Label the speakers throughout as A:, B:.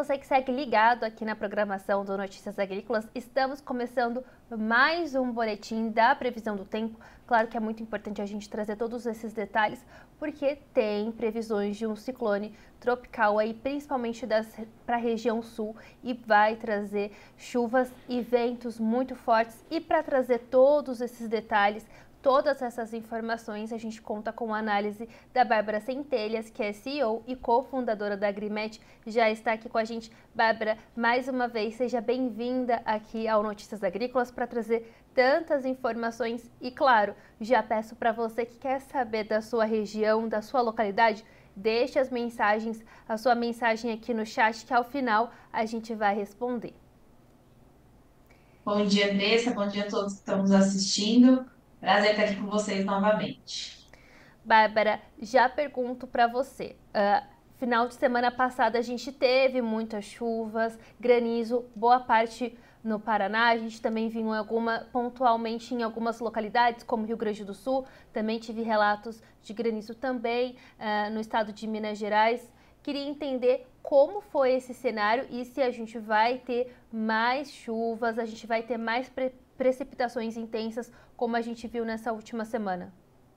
A: você que segue ligado aqui na programação do Notícias Agrícolas. Estamos começando mais um boletim da previsão do tempo. Claro que é muito importante a gente trazer todos esses detalhes, porque tem previsões de um ciclone tropical aí, principalmente para a região sul, e vai trazer chuvas e ventos muito fortes. E para trazer todos esses detalhes, todas essas informações, a gente conta com a análise da Bárbara Centelhas, que é CEO e cofundadora da Agrimet, já está aqui com a gente. Bárbara, mais uma vez, seja bem-vinda aqui ao Notícias Agrícolas para trazer tantas informações e, claro, já peço para você que quer saber da sua região, da sua localidade, deixe as mensagens, a sua mensagem aqui no chat, que ao final a gente vai responder.
B: Bom dia, Andressa. Bom dia a todos que estão nos assistindo. Prazer estar aqui com vocês novamente.
A: Bárbara, já pergunto para você. Final de semana passada a gente teve muitas chuvas, granizo, boa parte no Paraná. A gente também viu pontualmente em algumas localidades, como Rio Grande do Sul. Também tive relatos de granizo também no estado de Minas Gerais. Queria entender como foi esse cenário e se a gente vai ter mais chuvas, a gente vai ter mais precipitações intensas, como a gente viu nessa última semana.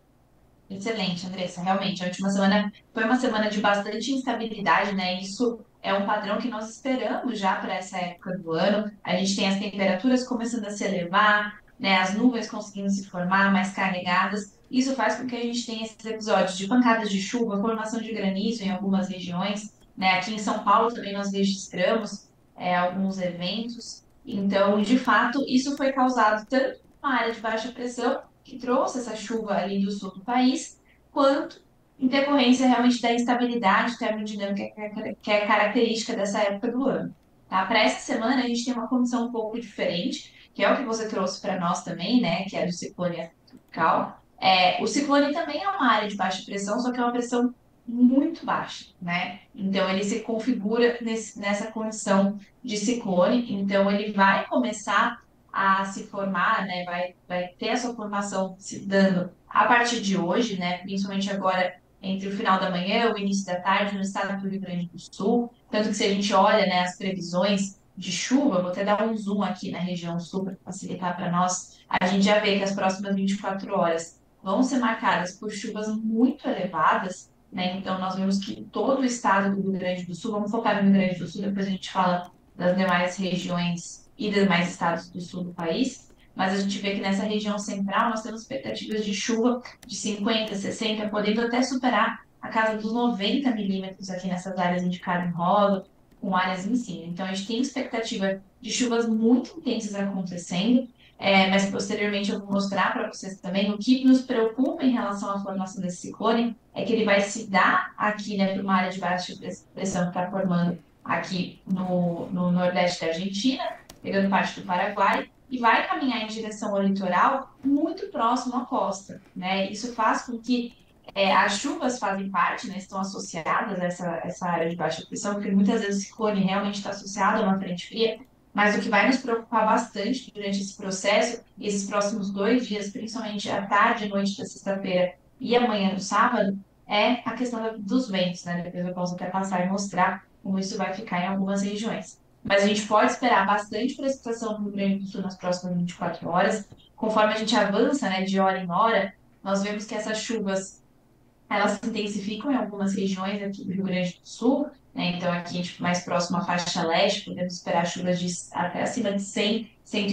B: Excelente, Andressa. Realmente, a última semana foi uma semana de bastante instabilidade, né? Isso é um padrão que nós esperamos já para essa época do ano. A gente tem as temperaturas começando a se elevar, né? As nuvens conseguindo se formar mais carregadas. Isso faz com que a gente tenha esses episódios de pancadas de chuva, formação de granizo em algumas regiões, né? Aqui em São Paulo também nós registramos alguns eventos. Então, de fato, isso foi causado tanto uma área de baixa pressão que trouxe essa chuva ali do sul do país, quanto em decorrência realmente da instabilidade termodinâmica que é característica dessa época do ano. Tá? Para essa semana, a gente tem uma condição um pouco diferente, que é o que você trouxe para nós também, né? Que é do ciclone tropical. O ciclone também é uma área de baixa pressão, só que é uma pressão muito baixa, né? Então ele se configura nessa condição de ciclone, então ele vai começar a se formar, né? Vai ter a sua formação se dando a partir de hoje, né? Principalmente agora entre o final da manhã e o início da tarde no estado do Rio Grande do Sul. Tanto que se a gente olha, né, as previsões de chuva, vou até dar um zoom aqui na região sul para facilitar para nós, a gente já vê que as próximas 24 horas vão ser marcadas por chuvas muito elevadas, né? Então nós vemos que todo o estado do Rio Grande do Sul, vamos focar no Rio Grande do Sul, depois a gente fala das demais regiões e demais estados do sul do país, mas a gente vê que nessa região central nós temos expectativas de chuva de 50, 60, podendo até superar a casa dos 90 milímetros aqui nessas áreas indicadas em roda, com áreas em cima. Então a gente tem expectativa de chuvas muito intensas acontecendo, mas posteriormente eu vou mostrar para vocês também o que nos preocupa em relação à formação desse ciclone, é que ele vai se dar aqui, né, para uma área de baixa pressão que está formando aqui no nordeste da Argentina, pegando parte do Paraguai, e vai caminhar em direção ao litoral muito próximo à costa, né? Isso faz com que as chuvas fazem parte, né? Estão associadas a essa área de baixa pressão, porque muitas vezes o ciclone realmente está associado a uma frente fria, mas o que vai nos preocupar bastante durante esse processo, esses próximos 2 dias, principalmente à tarde e noite da sexta-feira e amanhã do sábado, é a questão dos ventos, né? Depois eu posso até passar e mostrar como isso vai ficar em algumas regiões. Mas a gente pode esperar bastante precipitação no Rio Grande do Sul nas próximas 24 horas. Conforme a gente avança, né, de hora em hora, nós vemos que essas chuvas elas se intensificam em algumas regiões aqui do Rio Grande do Sul, né? Então, aqui a gente, mais próximo à faixa leste, podemos esperar chuvas de até acima de 100,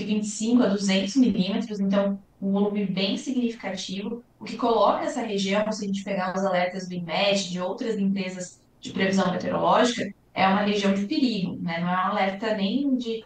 B: 125 a 200 milímetros, então um volume bem significativo, o que coloca essa região, se a gente pegar os alertas do INMET, de outras empresas de previsão meteorológica, é uma região de perigo, né? Não é um alerta nem de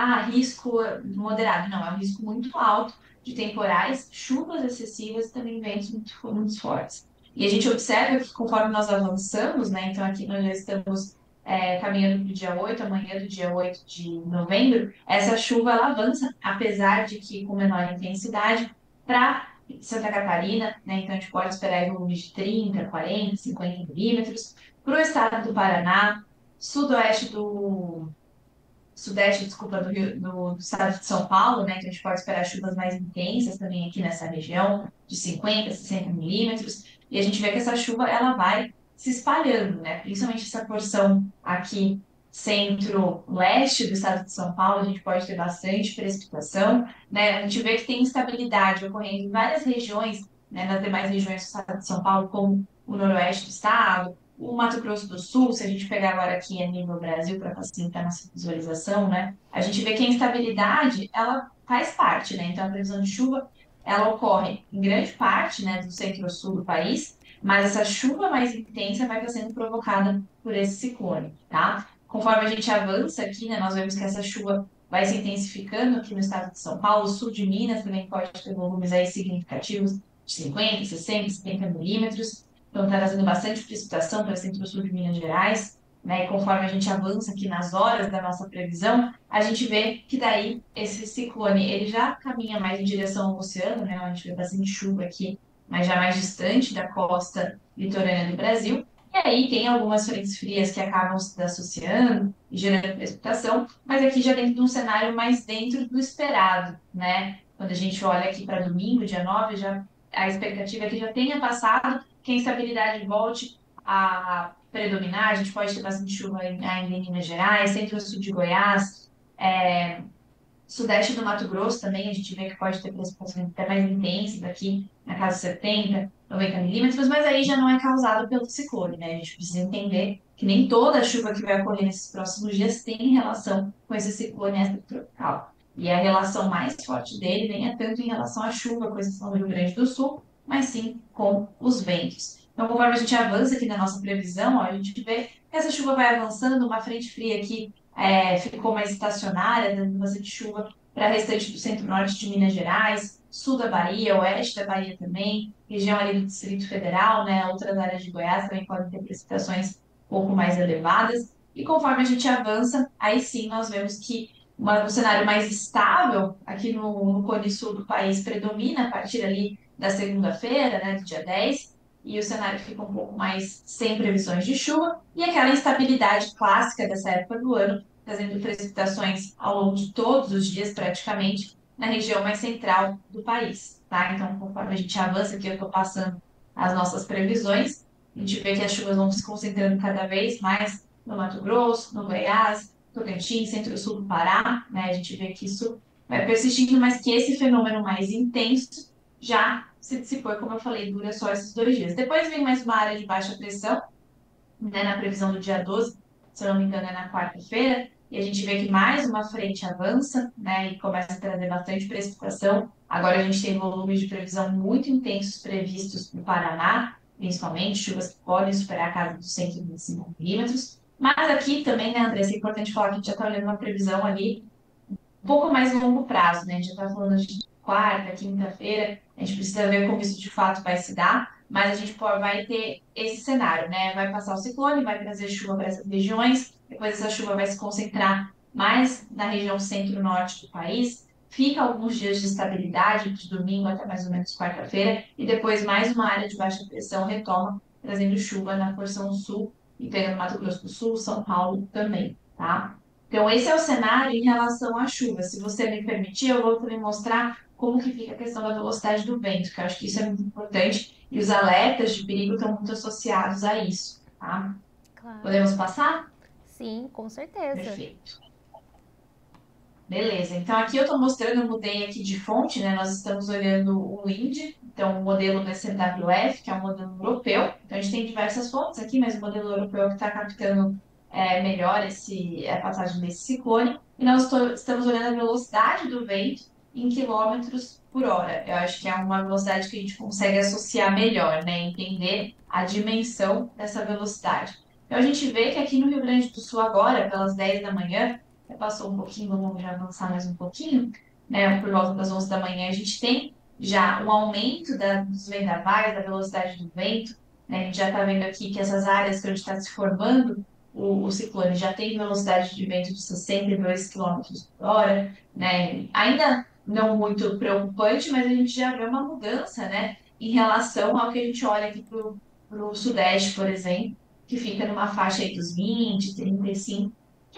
B: risco moderado, não, é um risco muito alto de temporais, chuvas excessivas e também ventos muito fortes. E a gente observa que conforme nós avançamos, né, então aqui nós já estamos caminhando para o dia 8, amanhã do dia 8 de novembro, essa chuva ela avança, apesar de que com menor intensidade, para Santa Catarina, né, então a gente pode esperar volumes de 30, 40, 50 milímetros, para o estado do Paraná, sudoeste do sudeste, desculpa, do estado de São Paulo, né? Que a gente pode esperar chuvas mais intensas também aqui nessa região, de 50, 60 milímetros. E a gente vê que essa chuva ela vai se espalhando, né? Principalmente essa porção aqui centro-leste do estado de São Paulo, a gente pode ter bastante precipitação, né? A gente vê que tem instabilidade ocorrendo em várias regiões, né, nas demais regiões do estado de São Paulo, como o noroeste do estado, o Mato Grosso do Sul, se a gente pegar agora aqui a nível Brasil para facilitar a nossa visualização, né? A gente vê que a instabilidade, ela faz parte, né? Então, a previsão de chuva, ela ocorre em grande parte, né, do centro-sul do país, mas essa chuva mais intensa vai estar sendo provocada por esse ciclone, tá? Conforme a gente avança aqui, né, nós vemos que essa chuva vai se intensificando aqui no estado de São Paulo, sul de Minas também pode ter volumes aí significativos de 50, 60, 70 milímetros. Então, está trazendo bastante precipitação para centro-sul de Minas Gerais, né? E conforme a gente avança aqui nas horas da nossa previsão, a gente vê que daí esse ciclone, ele já caminha mais em direção ao oceano, né? A gente vê bastante chuva aqui, mas já mais distante da costa litorânea do Brasil. E aí tem algumas frentes frias que acabam se associando e gerando precipitação, mas aqui já dentro de um cenário mais dentro do esperado, né? Quando a gente olha aqui para domingo, dia 9, já, a expectativa é que já tenha passado, que a instabilidade volte a predominar, a gente pode ter bastante chuva ainda em Minas Gerais, centro-sul de Goiás, sudeste do Mato Grosso também, a gente vê que pode ter precipitações até mais intensas aqui, na casa de 70, 90 milímetros, mas aí já não é causado pelo ciclone, né? A gente precisa entender que nem toda a chuva que vai ocorrer nesses próximos dias tem relação com esse ciclone extratropical. E a relação mais forte dele nem é tanto em relação à chuva, com exceção do Rio Grande do Sul, mas sim com os ventos. Então, conforme a gente avança aqui na nossa previsão, ó, a gente vê que essa chuva vai avançando, uma frente fria aqui ficou mais estacionária, dando bastante chuva para o restante do centro-norte de Minas Gerais, sul da Bahia, oeste da Bahia também, região ali do Distrito Federal, né? Outras áreas de Goiás também podem ter precipitações um pouco mais elevadas. E conforme a gente avança, aí sim nós vemos que um cenário mais estável aqui no Cone Sul do país predomina a partir ali da segunda-feira, né, do dia 10, e o cenário fica um pouco mais sem previsões de chuva, e aquela instabilidade clássica dessa época do ano, trazendo precipitações ao longo de todos os dias, praticamente, na região mais central do país, tá? Então, conforme a gente avança aqui, eu estou passando as nossas previsões, a gente vê que as chuvas vão se concentrando cada vez mais no Mato Grosso, no Goiás, Tocantins, centro-sul do Pará, né? A gente vê que isso vai persistindo, mas que esse fenômeno mais intenso já se dissipou, e como eu falei, dura só esses 2 dias. Depois vem mais uma área de baixa pressão, né, na previsão do dia 12, se eu não me engano, é na quarta-feira, e a gente vê que mais uma frente avança, né, e começa a trazer bastante precipitação. Agora a gente tem volumes de previsão muito intensos previstos no Paraná, principalmente chuvas que podem superar a casa dos 125 milímetros. Mas aqui também, né, Andressa, é importante falar que a gente já está olhando uma previsão ali um pouco mais longo prazo, né? A gente já está falando de quarta, quinta-feira, a gente precisa ver como isso de fato vai se dar, mas a gente vai ter esse cenário, né? Vai passar o ciclone, vai trazer chuva para essas regiões, depois essa chuva vai se concentrar mais na região centro-norte do país, fica alguns dias de estabilidade, de domingo até mais ou menos quarta-feira, e depois mais uma área de baixa pressão retoma, trazendo chuva na porção sul e pegando Mato Grosso do Sul, São Paulo também, tá? Então, esse é o cenário em relação à chuva. Se você me permitir, eu vou também mostrar como que fica a questão da velocidade do vento, que eu acho que isso é muito importante e os alertas de perigo estão muito associados a isso, tá?
A: Claro.
B: Podemos passar?
A: Sim, com certeza.
B: Perfeito. Beleza, então aqui eu estou mostrando, eu mudei aqui de fonte, né? Nós estamos olhando o WIND, então o modelo da CWF, que é um modelo europeu. Então a gente tem diversas fontes aqui, mas o modelo europeu que está captando melhor a passagem desse ciclone. E nós estamos olhando a velocidade do vento em quilômetros por hora. Eu acho que é uma velocidade que a gente consegue associar melhor, né? Entender a dimensão dessa velocidade. Então a gente vê que aqui no Rio Grande do Sul agora, pelas 10 da manhã, passou um pouquinho, vamos já avançar mais um pouquinho, né? Por volta das 11 da manhã, a gente tem já um aumento dos vendavais, da velocidade do vento, né? A gente já está vendo aqui que essas áreas que onde está se formando o ciclone já tem velocidade de vento de 62 quilômetros por hora, né? Ainda não muito preocupante, mas a gente já vê uma mudança, né? Em relação ao que a gente olha aqui para o Sudeste, por exemplo, que fica numa faixa aí dos 20, 35, que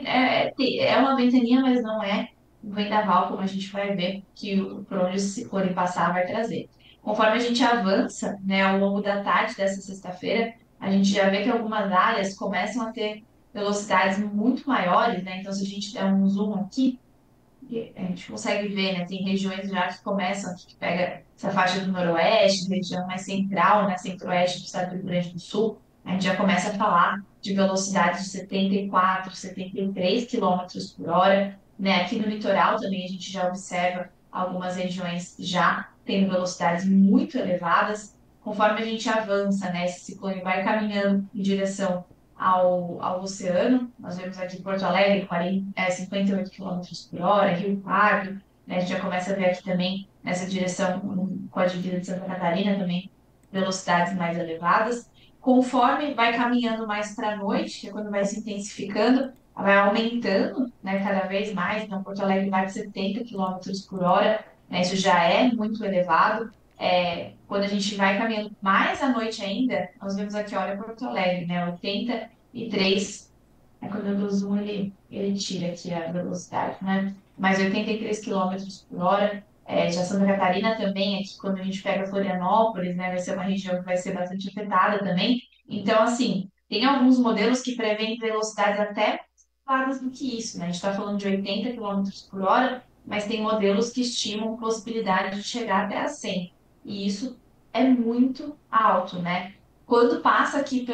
B: é uma ventania, mas não é um vendaval, como a gente vai ver, que por onde esse ciclone passar vai trazer. Conforme a gente avança, né, ao longo da tarde dessa sexta-feira, a gente já vê que algumas áreas começam a ter velocidades muito maiores, né? Então, se a gente der um zoom aqui, a gente consegue ver, né? Tem regiões já que começam, aqui, que pega essa faixa do noroeste, região mais central, né? Centro-oeste do estado do Rio Grande do Sul, a gente já começa a falar de velocidades de 74, 73 quilômetros por hora, né? Aqui no litoral também a gente já observa algumas regiões já tendo velocidades muito elevadas. Conforme a gente avança, né? Esse ciclone vai caminhando em direção ao oceano. Nós vemos aqui Porto Alegre, 58 quilômetros por hora, Rio Pardo, né? A gente já começa a ver aqui também nessa direção, com a divisa de Santa Catarina também, velocidades mais elevadas. Conforme vai caminhando mais para a noite, que é quando vai se intensificando, vai aumentando, né, cada vez mais. Então, Porto Alegre vai de 70 quilômetros por hora, né? Isso já é muito elevado. Quando a gente vai caminhando mais à noite ainda, nós vemos aqui, olha, Porto Alegre, né? 83, quando eu dou zoom, ele tira aqui a velocidade, né? Mas 83 quilômetros por hora. Já Santa Catarina também, aqui quando a gente pega Florianópolis, né? Vai ser uma região que vai ser bastante afetada também. Então, assim, tem alguns modelos que prevêem velocidades até mais do que isso, né? A gente está falando de 80 quilômetros por hora, mas tem modelos que estimam possibilidade de chegar até a 100. E isso é muito alto, né? Quando passa aqui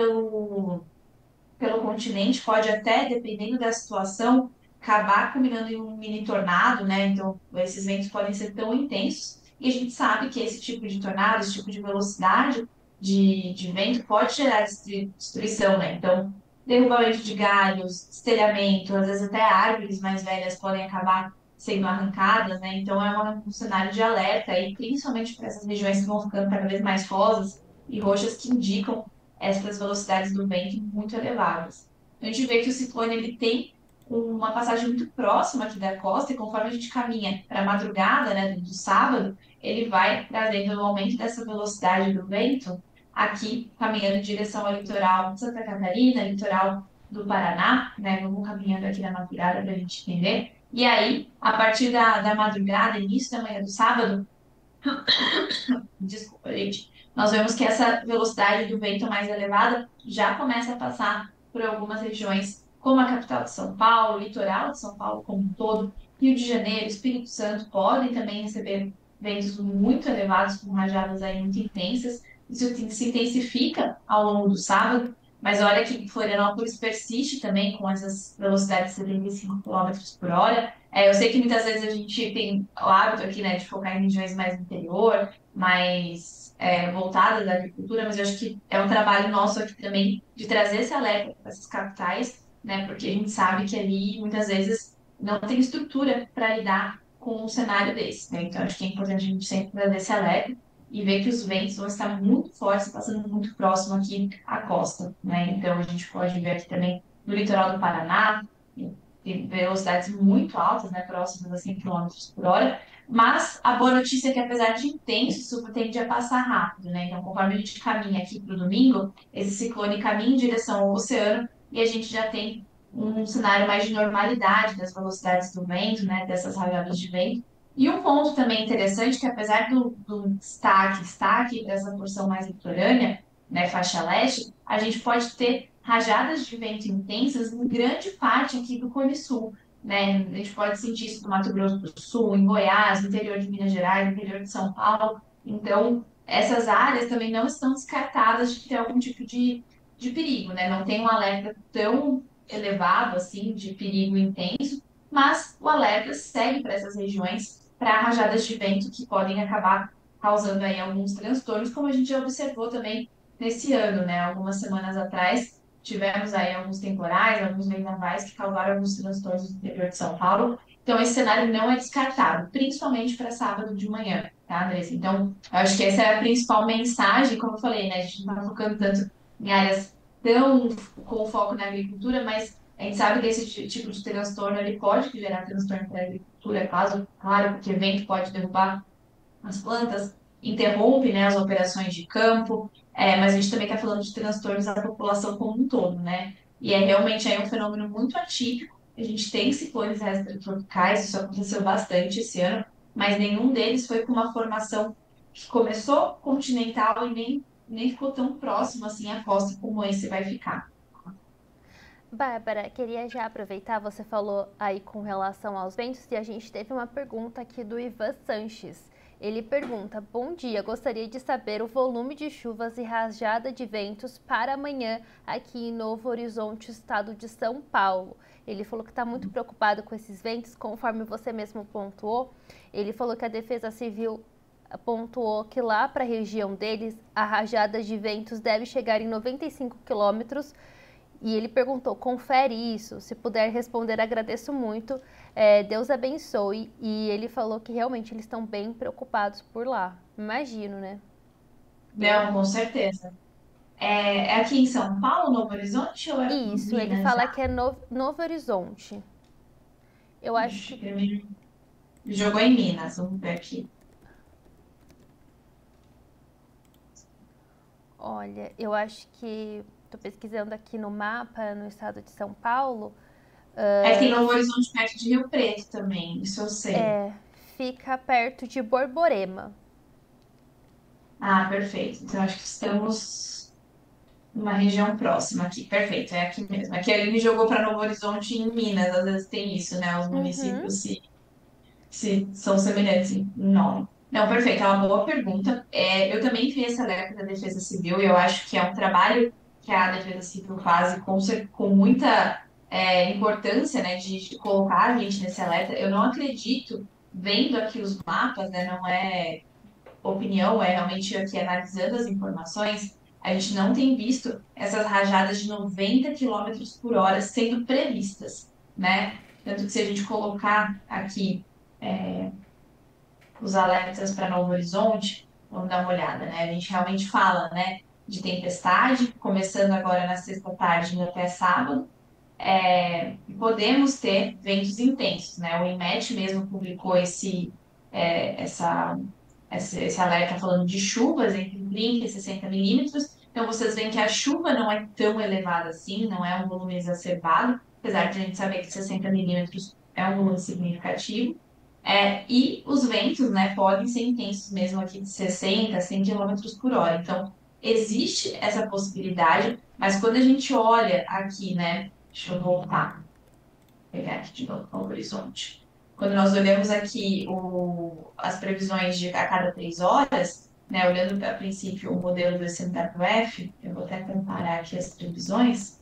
B: pelo continente, pode até, dependendo da situação, acabar culminando em um mini tornado, né? Então, esses ventos podem ser tão intensos. E a gente sabe que esse tipo de tornado, esse tipo de velocidade de vento pode gerar destruição, né? Então, derrubamento de galhos, destelhamento, às vezes até árvores mais velhas podem acabar sendo arrancadas, né? Então, um cenário de alerta, e principalmente para essas regiões que vão ficando cada vez mais rosas e roxas, que indicam essas velocidades do vento muito elevadas. Então, a gente vê que o ciclone ele tem uma passagem muito próxima aqui da costa, e conforme a gente caminha para a madrugada, né, do sábado, ele vai trazendo o aumento dessa velocidade do vento aqui, caminhando em direção ao litoral de Santa Catarina, litoral do Paraná, né? Vamos caminhando aqui na madrugada para a gente entender. E aí, a partir da madrugada, início da manhã do sábado, desculpa, gente, nós vemos que essa velocidade do vento mais elevada já começa a passar por algumas regiões, como a capital de São Paulo, litoral de São Paulo como um todo, Rio de Janeiro, Espírito Santo, podem também receber ventos muito elevados, com rajadas aí muito intensas. Isso se intensifica ao longo do sábado, mas olha que Florianópolis persiste também com essas velocidades de 75 quilômetros por hora. Eu sei que muitas vezes a gente tem o hábito aqui, né, de focar em regiões mais do interior, mais voltadas à agricultura, mas eu acho que é um trabalho nosso aqui também de trazer esse alerta para essas capitais, né, porque a gente sabe que ali muitas vezes não tem estrutura para lidar com um cenário desse, né? Então acho que é importante a gente sempre trazer esse alerta e ver que os ventos vão estar muito fortes, passando muito próximo aqui à costa, né? Então a gente pode ver aqui também no litoral do Paraná, tem velocidades muito altas, né, próximas a 100 quilômetros por hora, mas a boa notícia é que, apesar de intenso, isso tende a passar rápido, né? Então, conforme a gente caminha aqui para o domingo, esse ciclone caminha em direção ao oceano e a gente já tem um cenário mais de normalidade das velocidades do vento, né? Dessas rajadas de vento. E um ponto também interessante, que apesar do destaque dessa porção mais litorânea, né, faixa leste, a gente pode ter rajadas de vento intensas em grande parte aqui do Cone Sul, né? A gente pode sentir isso no Mato Grosso do Sul, em Goiás, no interior de Minas Gerais, no interior de São Paulo. Então, essas áreas também não estão descartadas de ter algum tipo de perigo, né? Não tem um alerta tão elevado assim de perigo intenso, mas o alerta segue para essas regiões para rajadas de vento que podem acabar causando aí alguns transtornos, como a gente já observou também nesse ano, né? Algumas semanas atrás tivemos aí alguns temporais, alguns vendavais que causaram alguns transtornos no interior de São Paulo. Então, esse cenário não é descartado, principalmente para sábado de manhã, tá, Andressa? Então, eu acho que essa é a principal mensagem, como eu falei, né? A gente não está focando tanto em áreas tão com foco na agricultura, mas a gente sabe que esse tipo de transtorno ele pode gerar transtorno para a agricultura, claro, porque vento pode derrubar as plantas, interrompe, né, as operações de campo, mas a gente também está falando de transtornos da população como um todo, né? E é realmente aí um fenômeno muito atípico. A gente tem ciclones extratropicais, isso aconteceu bastante esse ano, mas nenhum deles foi com uma formação que começou continental e nem ficou tão próximo assim à costa como esse vai ficar.
A: Bárbara, queria já aproveitar, você falou aí com relação aos ventos e a gente teve uma pergunta aqui do Ivan Sanches. Ele pergunta: bom dia, gostaria de saber o volume de chuvas e rajada de ventos para amanhã aqui em Novo Horizonte, estado de São Paulo. Ele falou que está muito preocupado com esses ventos, conforme você mesmo pontuou. Ele falou que a Defesa Civil pontuou que lá para a região deles, a rajada de ventos deve chegar em 95 quilômetros. E ele perguntou, confere isso, se puder responder, agradeço muito, Deus abençoe. E ele falou que realmente eles estão bem preocupados por lá, imagino, né?
B: Não, com certeza. É aqui em São Paulo, Novo Horizonte, ou é
A: Isso, ele
B: Minas
A: fala
B: já?
A: que é Novo Horizonte. Eu acho
B: Ixi,
A: que,
B: ele jogou em Minas, vamos ver aqui.
A: olha, eu acho que, tô pesquisando aqui no mapa, no estado de São Paulo,
B: É que tem Novo Horizonte perto de Rio Preto também, isso eu sei.
A: fica perto de Borborema.
B: Ah, perfeito. Então acho que estamos numa região próxima aqui. Perfeito, é aqui mesmo. Aqui ele me jogou para Novo Horizonte em Minas, às vezes tem isso, né? Os
A: Uhum.
B: municípios se são semelhantes em nome. Não, perfeito, é uma boa pergunta. Eu também vi esse alerta da Defesa Civil e eu acho que é um trabalho que a Defesa Civil faz com muita importância, né, de colocar a gente nesse alerta. Eu não acredito, vendo aqui os mapas, né, não é opinião, é realmente aqui analisando as informações, a gente não tem visto essas rajadas de 90 quilômetros por hora sendo previstas, né? Tanto que se a gente colocar aqui os alertas para Novo Horizonte, vamos dar uma olhada, né? A gente realmente fala, né, de tempestade, começando agora na sexta tarde indo até sábado. Podemos ter ventos intensos, né? O INMET mesmo publicou essa esse alerta falando de chuvas entre 30 e 60 milímetros. Então, vocês veem que a chuva não é tão elevada assim, não é um volume exacerbado, apesar de a gente saber que 60 milímetros é um volume significativo. E os ventos, né, podem ser intensos mesmo aqui de 60 a 100 quilômetros por hora. Então, existe essa possibilidade, mas quando a gente olha aqui, né, deixa eu voltar, pegar aqui de novo o horizonte. Quando nós olhamos aqui as previsões de a cada 3 horas, né, olhando a princípio o modelo do SMWF, eu vou até comparar aqui as previsões,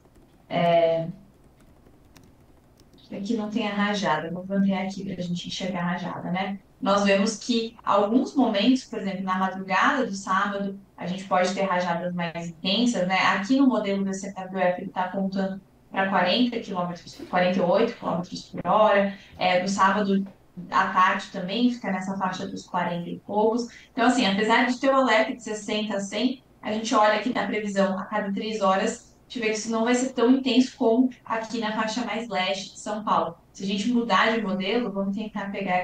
B: aqui não tem a rajada, vou manter aqui para a gente enxergar a rajada, né? Nós vemos que alguns momentos, por exemplo, na madrugada do sábado, a gente pode ter rajadas mais intensas, né? Aqui no modelo do CWF ele está apontando para 40 quilômetros, 48 quilômetros por hora. No sábado à tarde também fica nessa faixa dos 40 e poucos. Então, assim, apesar de ter o alerta de 60 a 100, a gente olha aqui na previsão a cada 3 horas, a gente vê que isso não vai ser tão intenso como aqui na faixa mais leste de São Paulo. Se a gente mudar de modelo, vamos tentar pegar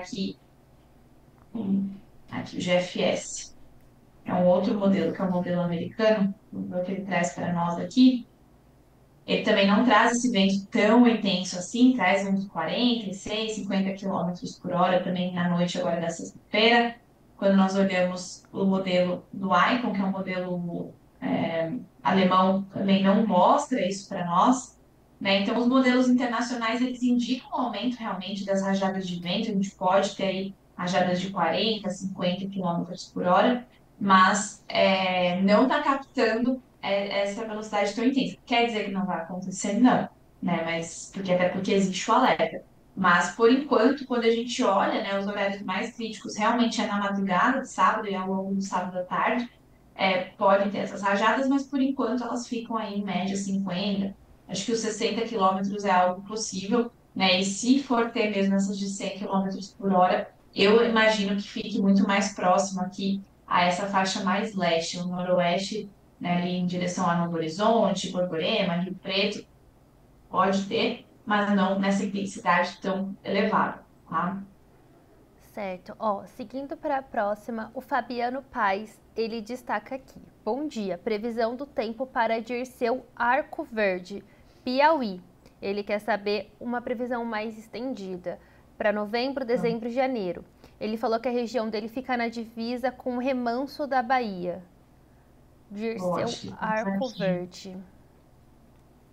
B: aqui o GFS. É um outro modelo, que é o modelo americano, vamos ver o que ele traz para nós aqui. Ele também não traz esse vento tão intenso assim, traz uns 46, 50 quilômetros por hora também na noite agora da sexta-feira. Quando nós olhamos o modelo do Icon, que é um modelo alemão, também não mostra isso para nós, né? Então, os modelos internacionais, eles indicam um aumento realmente das rajadas de vento, a gente pode ter aí rajadas de 40, 50 quilômetros por hora, mas não está captando essa velocidade tão intensa. Quer dizer que não vai acontecer? Não, né? Mas até porque existe o alerta. Mas, por enquanto, quando a gente olha, né, os horários mais críticos realmente é na madrugada de sábado e ao longo do sábado à tarde, podem ter essas rajadas, mas por enquanto elas ficam aí em média 50. Acho que os 60 quilômetros é algo possível, né? E se for ter mesmo essas de 100 quilômetros por hora, eu imagino que fique muito mais próximo aqui a essa faixa mais leste, o noroeste, né, ali em direção a Novo Horizonte, Borborema, Rio Preto, pode ter, mas não nessa intensidade tão elevada, tá?
A: Certo. Ó, seguindo para a próxima, o Fabiano Paes, ele destaca aqui. Bom dia, previsão do tempo para Dirceu Arco Verde, Piauí. Ele quer saber uma previsão mais estendida para novembro, dezembro e janeiro. Ele falou que a região dele fica na divisa com o Remanso da Bahia. Dirceu
B: Ótimo.
A: Arco Verde.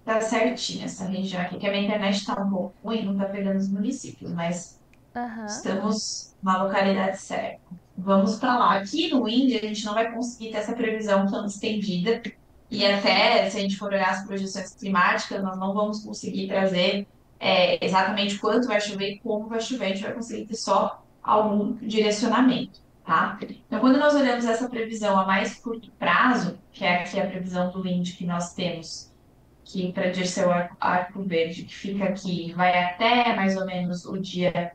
B: tá certinho essa região aqui, que a minha internet tá um pouco ruim, não tá pegando os municípios, mas
A: Aham.
B: estamos na localidade certa. Vamos para lá. Aqui no Indy, a gente não vai conseguir ter essa previsão tão estendida. E até, se a gente for olhar as projeções climáticas, nós não vamos conseguir trazer exatamente quanto vai chover e como vai chover. A gente vai conseguir ter só algum direcionamento, tá? Então, quando nós olhamos essa previsão a mais curto prazo, que é aqui a previsão do Indy que nós temos que para Dirceu Arco Verde, que fica aqui, vai até mais ou menos o dia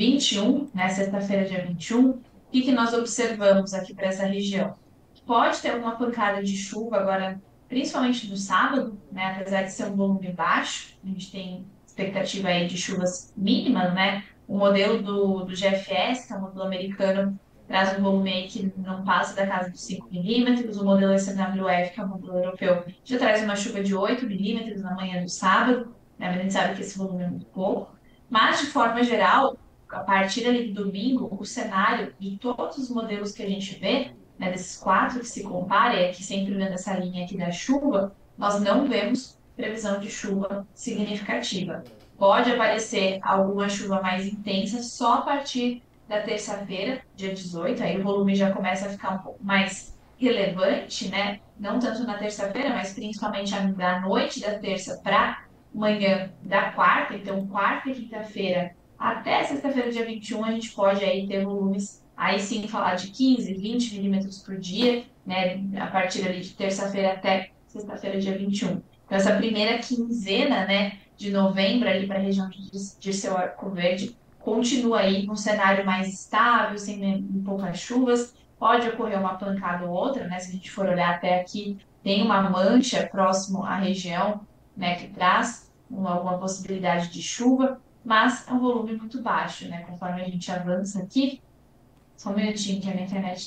B: 21, né, sexta-feira, dia 21. O que que nós observamos aqui para essa região? Pode ter alguma pancada de chuva agora, principalmente no sábado, né, apesar de ser um volume baixo, a gente tem expectativa aí de chuvas mínimas, né? O modelo do GFS, que é o modelo americano, traz um volume aí que não passa da casa dos 5 milímetros. O modelo SNWF, que é o modelo europeu, já traz uma chuva de 8 milímetros na manhã do sábado, né? Mas a gente sabe que esse volume é muito pouco. Mas, de forma geral, a partir ali do domingo, o cenário de todos os modelos que a gente vê, né, desses quatro que se compara, e aqui sempre vendo essa linha aqui da chuva, nós não vemos previsão de chuva significativa. Pode aparecer alguma chuva mais intensa só a partir da terça-feira, dia 18, aí o volume já começa a ficar um pouco mais relevante, né? Não tanto na terça-feira, mas principalmente da noite da terça para manhã da quarta. Então, quarta e quinta-feira até sexta-feira, dia 21, a gente pode aí ter volumes, aí sim falar de 15, 20 milímetros por dia, né? A partir ali de terça-feira até sexta-feira, dia 21. Então, essa primeira quinzena, né, de novembro ali para a região de Dirceu Arco Verde continua aí num cenário mais estável, sem poucas chuvas. Pode ocorrer uma pancada ou outra, né? Se a gente for olhar até aqui, tem uma mancha próximo à região, né, que traz alguma possibilidade de chuva, mas é um volume muito baixo, né? Conforme a gente avança aqui, só um minutinho que a minha internet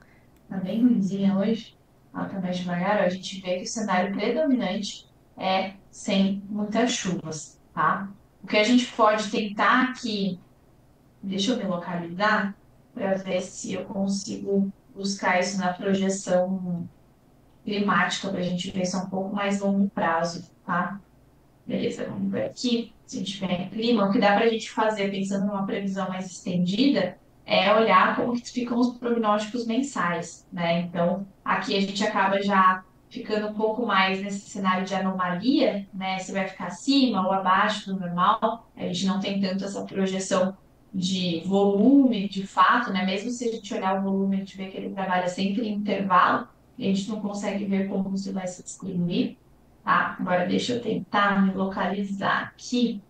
B: tá bem ruimzinha hoje, ela tá mais devagar, ó, a gente vê que o cenário predominante é sem muitas chuvas, tá? O que a gente pode tentar aqui, deixa eu me localizar para ver se eu consigo buscar isso na projeção climática para a gente ver se é um pouco mais longo prazo, tá? Beleza, vamos ver aqui. Se a gente tiver clima, o que dá para a gente fazer, pensando numa previsão mais estendida, é olhar como que ficam os prognósticos mensais, né? Então, aqui a gente acaba já ficando um pouco mais nesse cenário de anomalia, né? Se vai ficar acima ou abaixo do normal, a gente não tem tanto essa projeção de volume, de fato, né? Mesmo se a gente olhar o volume, a gente vê que ele trabalha sempre em intervalo, e a gente não consegue ver como isso vai se distribuir. Tá, agora deixa eu tentar me localizar aqui.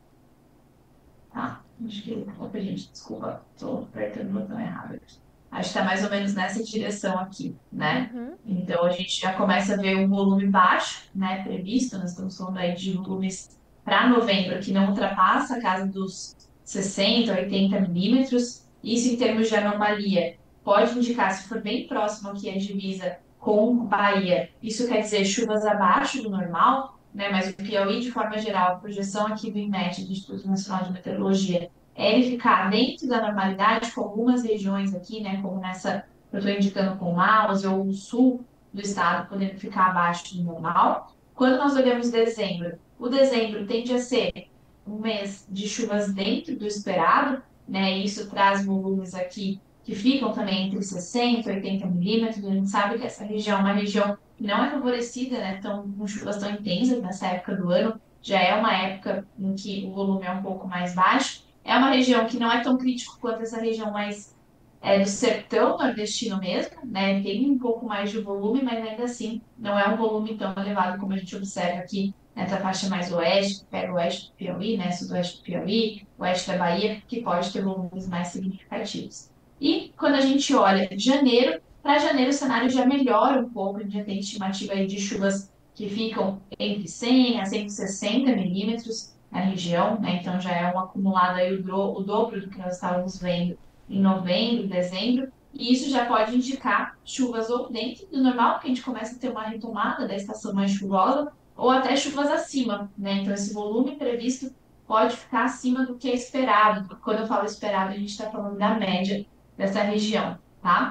B: Tá, acho que. Opa, gente, desculpa, estou apertando o botão errado aqui. Acho que está mais ou menos nessa direção aqui, né?
A: Uhum.
B: Então a gente já começa a ver um volume baixo, né? Previsto, nós estamos falando aí de volumes para novembro que não ultrapassa a casa dos 60, 80 milímetros. Isso em termos de anomalia pode indicar, se for bem próximo aqui à divisa com Bahia, isso quer dizer chuvas abaixo do normal, né? Mas o Piauí, de forma geral, a projeção aqui do INMET, do Instituto Nacional de Meteorologia, é ele ficar dentro da normalidade, com algumas regiões aqui, né? Como nessa, eu estou indicando com Manaus ou o sul do estado, podendo ficar abaixo do normal. Quando nós olhamos dezembro, o dezembro tende a ser um mês de chuvas dentro do esperado, né? E isso traz volumes aqui que ficam também entre 60 e 80 milímetros. A gente sabe que essa região é uma região que não é favorecida, né, tão, com chuvas tão intensas nessa época do ano. Já é uma época em que o volume é um pouco mais baixo. É uma região que não é tão crítico quanto essa região mais do sertão nordestino mesmo, né? Tem um pouco mais de volume, mas ainda assim não é um volume tão elevado como a gente observa aqui nessa faixa mais oeste, que pega o oeste do Piauí, né? Sudoeste do Piauí, oeste da Bahia, que pode ter volumes mais significativos. E quando a gente olha janeiro, para janeiro o cenário já melhora um pouco, a gente já tem estimativa aí de chuvas que ficam entre 100 a 160 milímetros na região, né? Então já é um acumulado aí o dobro do que nós estávamos vendo em novembro, dezembro, e isso já pode indicar chuvas ou dentro do normal, porque a gente começa a ter uma retomada da estação mais chuvosa, ou até chuvas acima, né? Então esse volume previsto pode ficar acima do que é esperado. Quando eu falo esperado, a gente está falando da média dessa região, tá?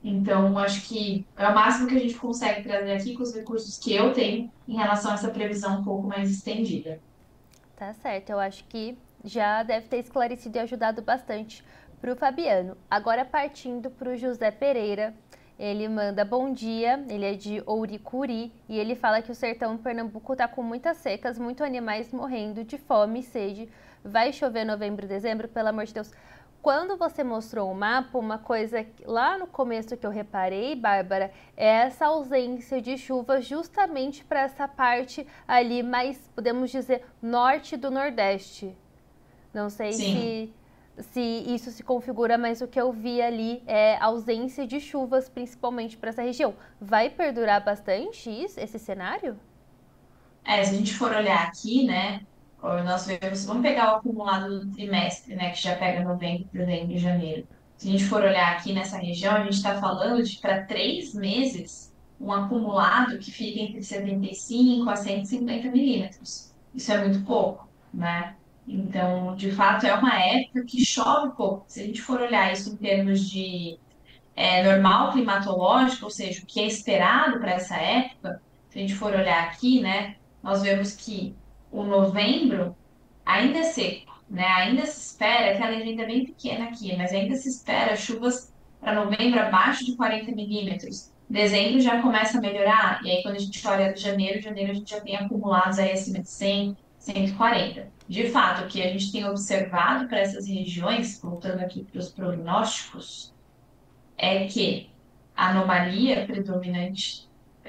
B: Então, acho que é o máximo que a gente consegue trazer aqui com os recursos que eu tenho em relação a essa previsão um pouco mais estendida.
A: Tá certo, eu acho que já deve ter esclarecido e ajudado bastante para o Fabiano. Agora partindo para o José Pereira, ele manda bom dia, ele é de Ouricuri e ele fala que o sertão do Pernambuco tá com muitas secas, muitos animais morrendo de fome e sede. Vai chover novembro, dezembro, pelo amor de Deus. Quando você mostrou o mapa, uma coisa lá no começo que eu reparei, Bárbara, é essa ausência de chuva justamente para essa parte ali mais, podemos dizer, norte do Nordeste. Não sei
B: Sim.
A: se isso se configura, mas o que eu vi ali é ausência de chuvas, principalmente para essa região. Vai perdurar bastante isso, esse cenário?
B: Se a gente for olhar aqui, né, nós vemos, vamos pegar o acumulado do trimestre, né, que já pega novembro, dezembro e janeiro. Se a gente for olhar aqui nessa região, a gente está falando de para 3 meses um acumulado que fica entre 75 a 150 milímetros. Isso é muito pouco, né? Então, de fato, é uma época que chove pouco. Se a gente for olhar isso em termos de normal climatológico, ou seja, o que é esperado para essa época, se a gente for olhar aqui, né, nós vemos que o novembro ainda é seco, né? Ainda se espera, que a legenda é bem pequena aqui, mas ainda se espera chuvas para novembro abaixo de 40 milímetros. Dezembro já começa a melhorar, e aí quando a gente olha janeiro a gente já tem acumulados aí acima de 100, 140. De fato, o que a gente tem observado para essas regiões, voltando aqui para os prognósticos, é que a anomalia predominante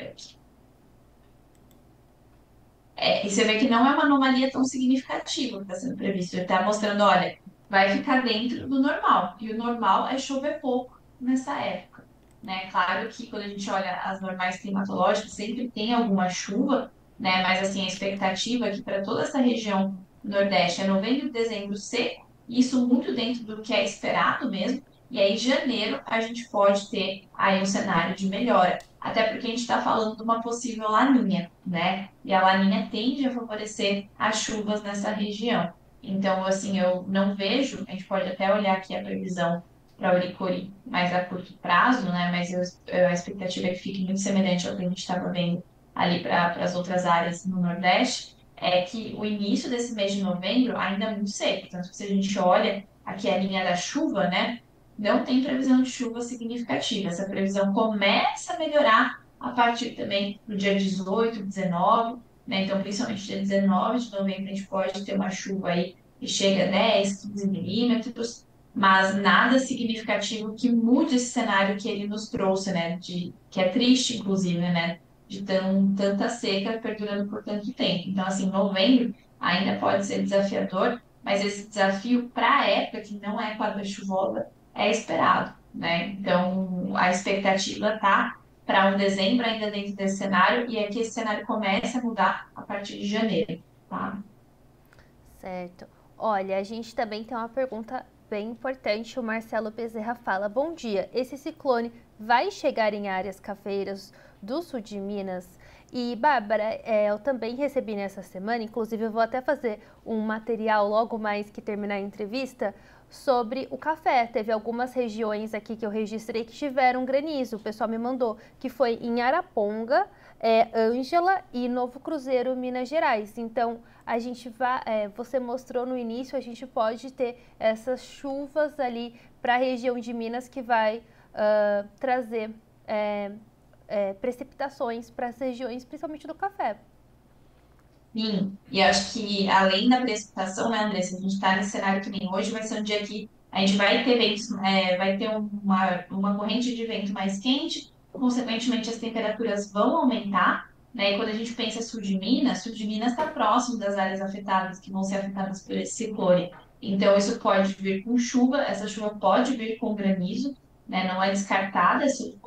B: e você vê que não é uma anomalia tão significativa que está sendo previsto. Ele está mostrando, olha, vai ficar dentro do normal. E o normal é chover pouco nessa época, né? Claro que quando a gente olha as normais climatológicas, sempre tem alguma chuva, né? Mas assim, a expectativa é que para toda essa região do Nordeste é novembro e dezembro seco, e isso muito dentro do que é esperado mesmo. E aí, janeiro, a gente pode ter aí um cenário de melhora. Até porque a gente está falando de uma possível laninha, né? E a laninha tende a favorecer as chuvas nessa região. Então, assim, eu não vejo, a gente pode até olhar aqui a previsão para Auricuri mais a curto prazo, né? Mas a expectativa é que fique muito semelhante ao que a gente estava vendo ali para as outras áreas no Nordeste, é que o início desse mês de novembro ainda é muito seco. Tanto que se a gente olha aqui a linha da chuva, né? Não tem previsão de chuva significativa. Essa previsão começa a melhorar a partir também do dia 18, 19, né? Então, principalmente dia 19 de novembro, a gente pode ter uma chuva aí que chega a 10, 15 milímetros, mas nada significativo que mude esse cenário que ele nos trouxe, né? Que é triste, inclusive, né? De tanta seca perdurando por tanto tempo. Então, assim, novembro ainda pode ser desafiador, mas esse desafio para a época, que não é quadra-chuvosa, é esperado, né? Então, a expectativa tá para um dezembro ainda dentro desse cenário e é que esse cenário comece a mudar a partir de janeiro, tá?
A: Certo. Olha, a gente também tem uma pergunta bem importante. O Marcelo Bezerra fala: bom dia, esse ciclone vai chegar em áreas cafeiras do sul de Minas? E, Bárbara, eu também recebi nessa semana, inclusive eu vou até fazer um material logo mais que terminar a entrevista sobre o café. Teve algumas regiões aqui que eu registrei que tiveram granizo. O pessoal me mandou que foi em Araponga, Ângela e Novo Cruzeiro, Minas Gerais. Então, a gente vai, você mostrou no início, a gente pode ter essas chuvas ali para a região de Minas que vai trazer precipitações para as regiões, principalmente do café.
B: Sim, e acho que além da precipitação, né, Andressa, a gente está nesse cenário que nem hoje, vai ser um dia que a gente vai ter ventos, vai ter uma corrente de vento mais quente, consequentemente as temperaturas vão aumentar, né? E quando a gente pensa sul de Minas está próximo das áreas afetadas, que vão ser afetadas por esse ciclone. Então, isso pode vir com chuva, essa chuva pode vir com granizo, né? Não é descartada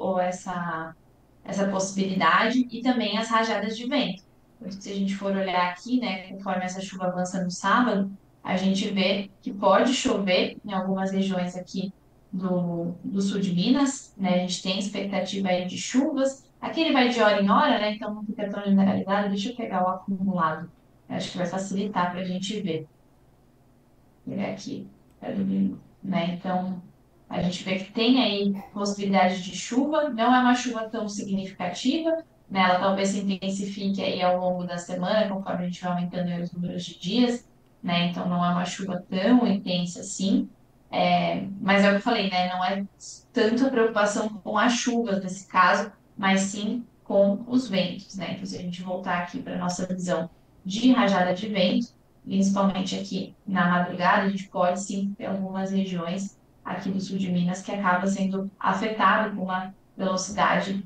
B: essa possibilidade, e também as rajadas de vento. Porque se a gente for olhar aqui, né, conforme essa chuva avança no sábado, a gente vê que pode chover em algumas regiões aqui do sul de Minas, né? A gente tem expectativa aí de chuvas. Aqui ele vai de hora em hora, né? Então não fica tão generalizado. Deixa eu pegar o acumulado. Eu acho que vai facilitar para a gente ver. Ele é aqui, né? Então, A gente vê que tem aí possibilidade de chuva, não é uma chuva tão significativa, né? Ela talvez se intensifique aí ao longo da semana, conforme a gente vai aumentando aí os números de dias, né? Então não é uma chuva tão intensa assim. Mas é o que eu falei, né? Não é tanto a preocupação com as chuvas nesse caso, mas sim com os ventos, né? Então, se a gente voltar aqui para a nossa visão de rajada de vento, principalmente aqui na madrugada, a gente pode sim ter algumas regiões aqui do sul de Minas que acaba sendo afetado com uma velocidade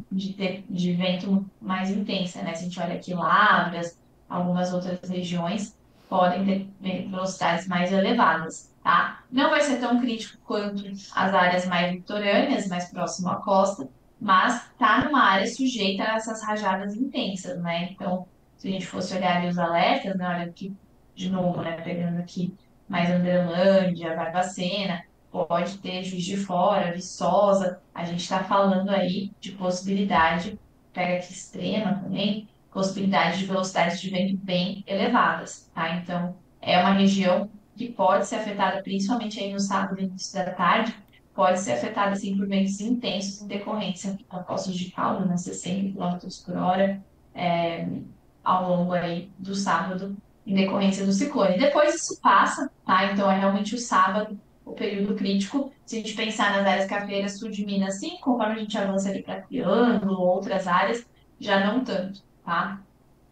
B: de vento mais intensa, né? Se a gente olha aqui Lavras, algumas outras regiões podem ter velocidades mais elevadas, tá? Não vai ser tão crítico quanto as áreas mais litorâneas, mais próximo à costa, mas está numa área sujeita a essas rajadas intensas, né? Então, se a gente fosse olhar ali os alertas, né? Olha aqui de novo, né? Pegando aqui mais Andrelândia, Barbacena, pode ter Juiz de Fora, Viçosa, a gente está falando aí de possibilidade, pega aqui extrema também, possibilidade de velocidades de vento bem elevadas, tá? Então, é uma região que pode ser afetada, principalmente aí no sábado e início da tarde, pode ser afetada, assim, por ventos intensos em decorrência da Poços de Caldas, né, 60 quilômetros por hora, é, ao longo aí do sábado, em decorrência do ciclone. Depois isso passa, tá? Então, é realmente o sábado o período crítico. Se a gente pensar nas áreas cafeeiras sul de Minas, sim, conforme a gente avança ali para Triângulo, outras áreas, já não tanto, tá?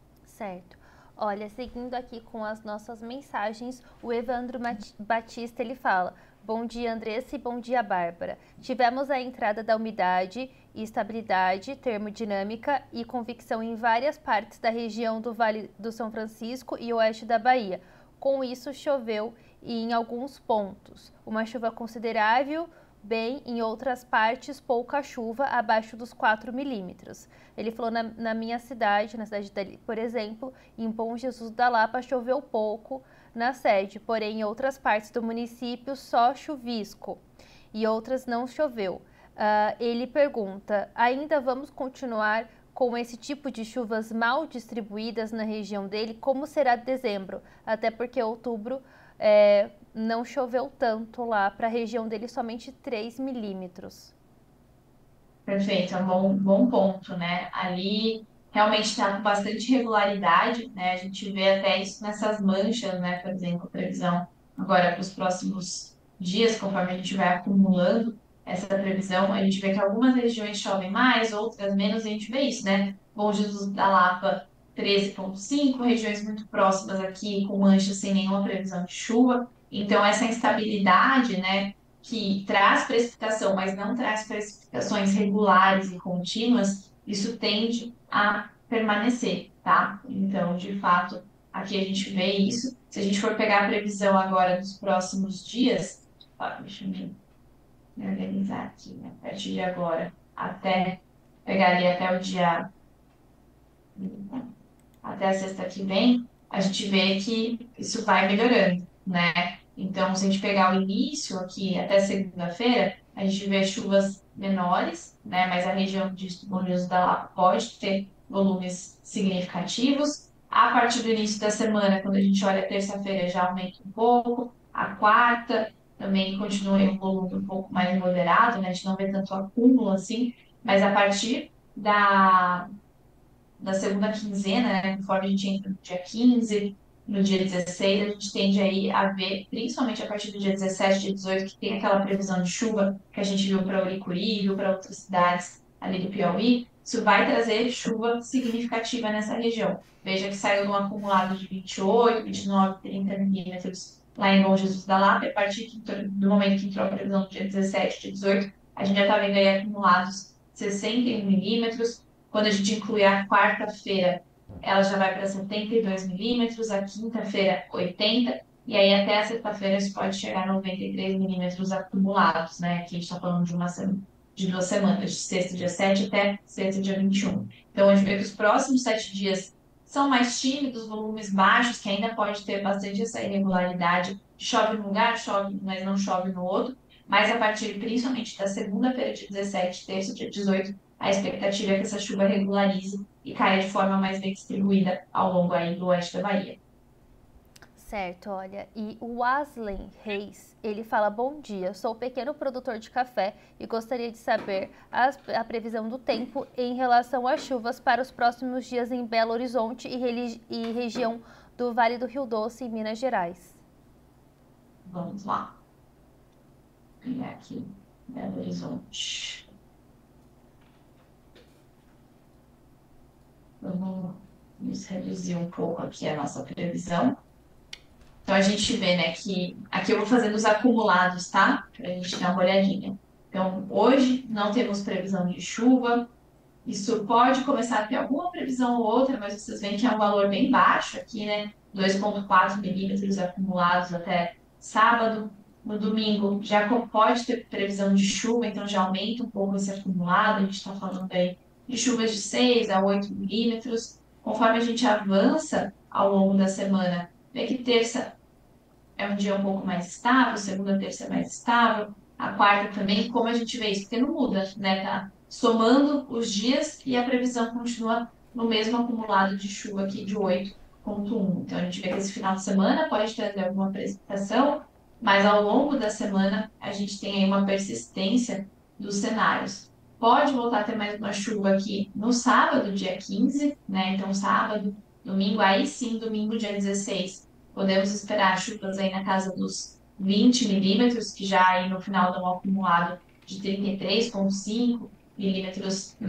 A: Certo. Olha, seguindo aqui com as nossas mensagens, o Evandro Batista ele fala: Bom dia, Andressa, e bom dia, Bárbara. Tivemos a entrada da umidade e estabilidade, termodinâmica e convecção em várias partes da região do Vale do São Francisco e oeste da Bahia. Com isso, choveu em alguns pontos. Uma chuva considerável, bem em outras partes, pouca chuva, abaixo dos 4 milímetros. Ele falou na minha cidade, na cidade dele, por exemplo, em Bom Jesus da Lapa, choveu pouco na sede, porém em outras partes do município só chuvisco e outras não choveu. Ele pergunta, ainda vamos continuar com esse tipo de chuvas mal distribuídas na região dele? Como será dezembro? Até porque outubro não choveu tanto lá, para a região dele somente 3 milímetros.
B: Perfeito, é um bom ponto, né? Ali realmente está com bastante regularidade, né? A gente vê até isso nessas manchas, né? Por exemplo, a previsão agora para os próximos dias, conforme a gente vai acumulando essa previsão, a gente vê que algumas regiões chovem mais, outras menos, e a gente vê isso, né? Bom Jesus da Lapa, 13,5, regiões muito próximas aqui com manchas sem nenhuma previsão de chuva. Então, essa instabilidade, né? Que traz precipitação, mas não traz precipitações regulares e contínuas, isso tende a permanecer, tá? Então, de fato, aqui a gente vê isso. Se a gente for pegar a previsão agora dos próximos dias, ó, deixa eu me organizar aqui, né? A partir de agora até pegar ali até o dia, até a sexta que vem, a gente vê que isso vai melhorando, né? Então, se a gente pegar o início aqui até segunda-feira, a gente vê chuvas menores, né? Mas a região de Bom Jesus da Lapa pode ter volumes significativos. A partir do início da semana, quando a gente olha a terça-feira, já aumenta um pouco. A quarta também continua em um volume um pouco mais moderado, né? A gente não vê tanto acúmulo assim, mas a partir da segunda quinzena, né, conforme a gente entra no dia 15, no dia 16, a gente tende aí a ver, principalmente a partir do dia 17, dia 18, que tem aquela previsão de chuva que a gente viu para Uricuri, viu para outras cidades ali do Piauí, isso vai trazer chuva significativa nessa região. Veja que saiu de um acumulado de 28, 29, 30 milímetros lá em Bom Jesus da Lapa, e a partir do momento que entrou a previsão do dia 17, dia 18, a gente já está vendo aí acumulados 61 milímetros. Quando a gente inclui a quarta-feira, ela já vai para 72 milímetros, a quinta-feira, 80, e aí até a sexta-feira isso pode chegar a 93 milímetros acumulados, né? Aqui a gente está falando de de 2 semanas, de sexta, dia 7 até sexta, dia 21. Então, a gente vê que os próximos 7 dias são mais tímidos, volumes baixos, que ainda pode ter bastante essa irregularidade. Chove num lugar, chove, mas não chove no outro. Mas a partir, principalmente, da segunda-feira, dia 17, terça, dia 18, a expectativa é que essa chuva regularize e caia de forma mais bem distribuída ao longo aí do oeste da Bahia.
A: Certo, olha, e o Aslen Reis, ele fala: bom dia, sou pequeno produtor de café e gostaria de saber a previsão do tempo em relação às chuvas para os próximos dias em Belo Horizonte e região do Vale do Rio Doce, em Minas Gerais.
B: Vamos lá. Pegar aqui, Belo Horizonte. Vamos reduzir um pouco aqui a nossa previsão. Então a gente vê, né, que aqui eu vou fazendo os acumulados, tá? Para a gente dar uma olhadinha. Então, hoje não temos previsão de chuva. Isso pode começar a ter alguma previsão ou outra, mas vocês veem que é um valor bem baixo aqui, né? 2,4 milímetros acumulados até sábado. No domingo já pode ter previsão de chuva, então já aumenta um pouco esse acumulado. A gente está falando aí de chuvas de 6 a 8 milímetros. Conforme a gente avança ao longo da semana, vê que terça é um dia um pouco mais estável, segunda, terça é mais estável, a quarta também, como a gente vê isso? Porque não muda, né? Tá somando os dias e a previsão continua no mesmo acumulado de chuva aqui de 8,1. Então a gente vê que esse final de semana pode trazer alguma precipitação, mas ao longo da semana a gente tem aí uma persistência dos cenários. Pode voltar a ter mais uma chuva aqui no sábado, dia 15, né? Então sábado, domingo, aí sim, domingo, dia 16. Podemos esperar chuvas aí na casa dos 20 milímetros, que já aí no final dá um acumulado de 33,5 milímetros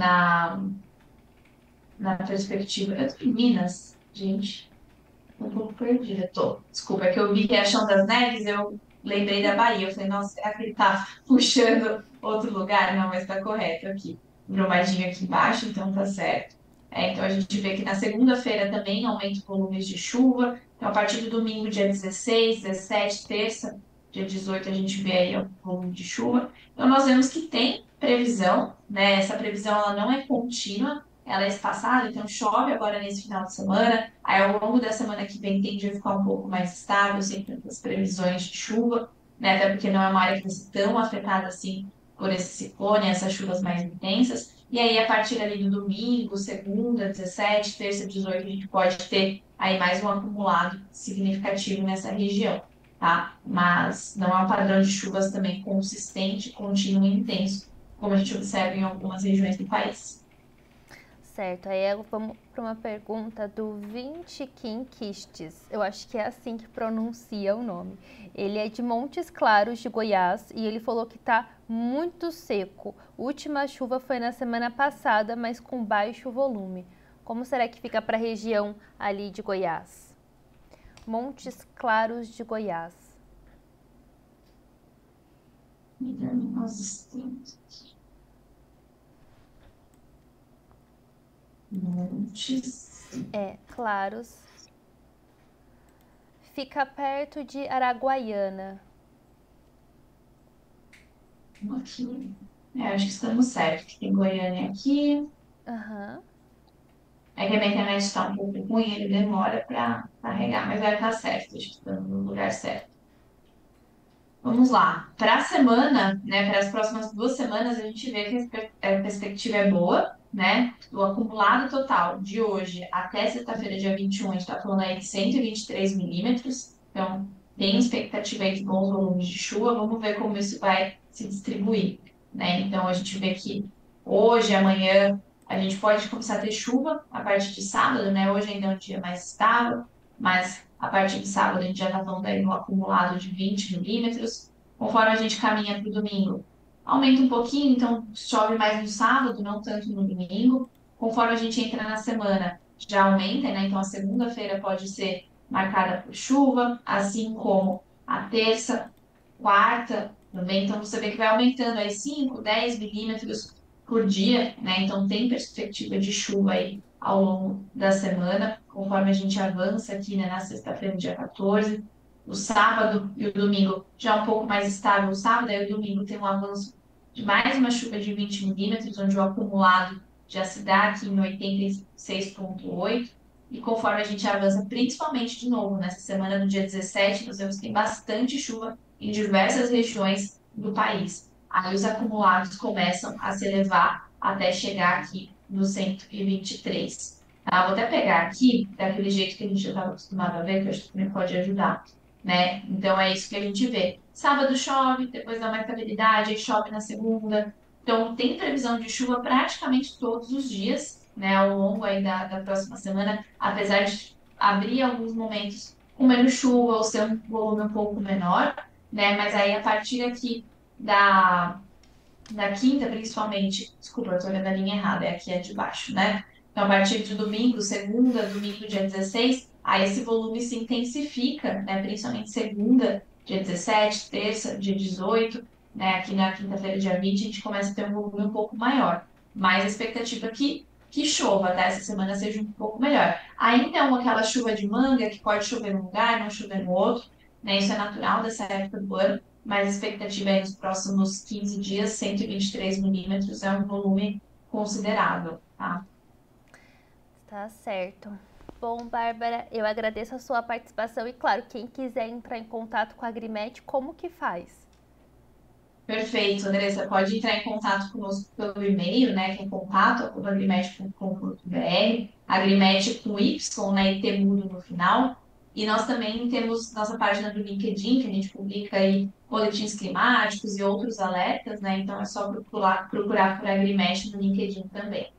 B: na perspectiva. Eu tô em Minas, gente, um pouco perdida. Tô. Desculpa, é que eu vi que é Chão das Neves, eu lembrei da Bahia. Eu falei, nossa, será que ele tá puxando outro lugar? Não, mas tá correto aqui. Bromadinho aqui embaixo, então tá certo. Então a gente vê que na segunda-feira também aumenta os volumes de chuva. Então, a partir do domingo, dia 16, 17, terça, dia 18, a gente vê aí o volume de chuva. Então, nós vemos que tem previsão, né? Essa previsão ela não é contínua, ela é espaçada, então chove agora nesse final de semana. Aí, ao longo da semana que vem, tende a ficar um pouco mais estável, sem tantas previsões de chuva, né? Até porque não é uma área que vai ser tão afetada assim por esse ciclone, essas chuvas mais intensas. E aí, a partir ali do domingo, segunda, 17, terça, 18, a gente pode ter aí mais um acumulado significativo nessa região, tá? Mas não é um padrão de chuvas também consistente, contínuo e intenso, como a gente observa em algumas regiões do país.
A: Certo, aí vamos para uma pergunta do Vinci Quistes. Eu acho que é assim que pronuncia o nome. Ele é de Montes Claros, de Goiás, e ele falou que está muito seco. A última chuva foi na semana passada, mas com baixo volume. Como será que fica para a região ali de Goiás? Montes Claros de Goiás.
B: Nós temos Montes.
A: Claros. Fica perto de Araguaiana.
B: Aqui. Acho que estamos certos. Tem Goiânia aqui.
A: Aham.
B: É que a minha internet está um pouco ruim, ele demora para carregar, mas vai estar certo. Acho que estamos no lugar certo. Vamos lá. Para a semana, né, para as próximas 2 semanas, a gente vê que a perspectiva é boa, né? O acumulado total de hoje até sexta-feira, dia 21, a gente está falando aí de 123 milímetros. Então, tem expectativa aí de bons volumes de chuva. Vamos ver como isso vai se distribuir, né? Então, a gente vê que hoje, amanhã, a gente pode começar a ter chuva a partir de sábado, né? Hoje ainda é um dia mais estável, mas a partir de sábado a gente já está falando aí no acumulado de 20 milímetros. Conforme a gente caminha para o domingo, aumenta um pouquinho, então chove mais no sábado, não tanto no domingo. Conforme a gente entra na semana, já aumenta, né? Então a segunda-feira pode ser marcada por chuva, assim como a terça, quarta também. Então você vê que vai aumentando aí 5, 10 milímetros por dia, né? Então tem perspectiva de chuva aí ao longo da semana, conforme a gente avança aqui, né, na sexta-feira, dia 14. O sábado e o domingo já um pouco mais estável. O sábado e o domingo tem um avanço de mais uma chuva de 20 milímetros, onde o acumulado já se dá aqui em 86,8. E conforme a gente avança, principalmente de novo, nessa semana do dia 17, nós vemos que tem bastante chuva em diversas regiões do país. Aí os acumulados começam a se elevar até chegar aqui no 123. Tá? Vou até pegar aqui, daquele jeito que a gente já estava acostumado a ver, que eu acho que também pode ajudar, né? Então é isso que a gente vê. Sábado chove, depois dá uma estabilidade, aí chove na segunda. Então tem previsão de chuva praticamente todos os dias, né? Ao longo aí da próxima semana, apesar de abrir alguns momentos com menos chuva ou ser um volume um pouco menor, né? Mas aí a partir aqui da quinta, principalmente, desculpa, eu tô olhando a linha errada, é aqui a de baixo, né? Então, a partir de domingo, segunda, domingo, dia 16, aí esse volume se intensifica, né? Principalmente segunda, dia 17, terça, dia 18, né? Aqui na quinta-feira, dia 20, a gente começa a ter um volume um pouco maior. Mas a expectativa é que chova, tá? Essa semana seja um pouco melhor. Ainda é aquela chuva de manga que pode chover num lugar, não chover no outro, né? Isso é natural dessa época do ano, mas a expectativa é nos próximos 15 dias, 123 milímetros é um volume considerável, tá?
A: Tá certo. Bom, Bárbara, eu agradeço a sua participação e, claro, quem quiser entrar em contato com a Agrimet, como que faz?
B: Perfeito, Andressa. Pode entrar em contato conosco pelo e-mail, né, que é contato@agrimet.com.br, Agrimet com Y, né, e T mudo no final. E nós também temos nossa página do LinkedIn, que a gente publica aí boletins climáticos e outros alertas, né? Então é só procurar por Agrimet no LinkedIn também.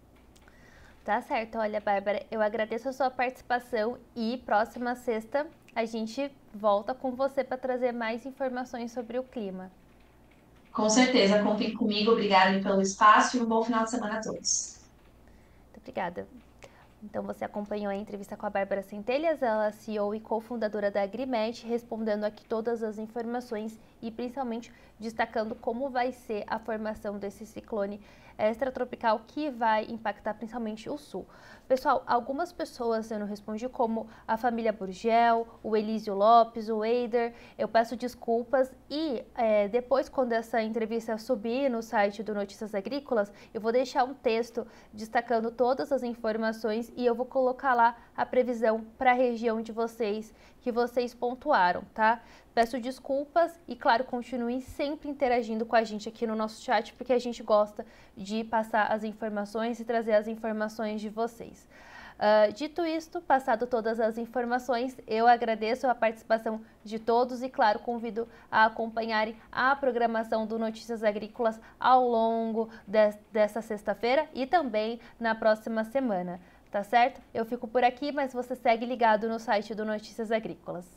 A: Tá certo. Olha, Bárbara, eu agradeço a sua participação e próxima sexta a gente volta com você para trazer mais informações sobre o clima.
B: Com certeza, contem comigo. Obrigada pelo espaço e um bom final de semana a todos.
A: Muito obrigada. Então você acompanhou a entrevista com a Bárbara Centelhas, ela é CEO e cofundadora da Agrimet, respondendo aqui todas as informações e principalmente destacando como vai ser a formação desse ciclone extratropical que vai impactar principalmente o sul. Pessoal, algumas pessoas eu não respondi, como a família Burgel, o Elísio Lopes, o Eider, eu peço desculpas e depois, quando essa entrevista subir no site do Notícias Agrícolas, eu vou deixar um texto destacando todas as informações e eu vou colocar lá a previsão para a região de vocês, que vocês pontuaram, tá? Peço desculpas e, claro, continuem sempre interagindo com a gente aqui no nosso chat, porque a gente gosta de passar as informações e trazer as informações de vocês. Dito isto, passado todas as informações, eu agradeço a participação de todos e, claro, convido a acompanharem a programação do Notícias Agrícolas ao longo dessa sexta-feira e também na próxima semana, tá certo? Eu fico por aqui, mas você segue ligado no site do Notícias Agrícolas.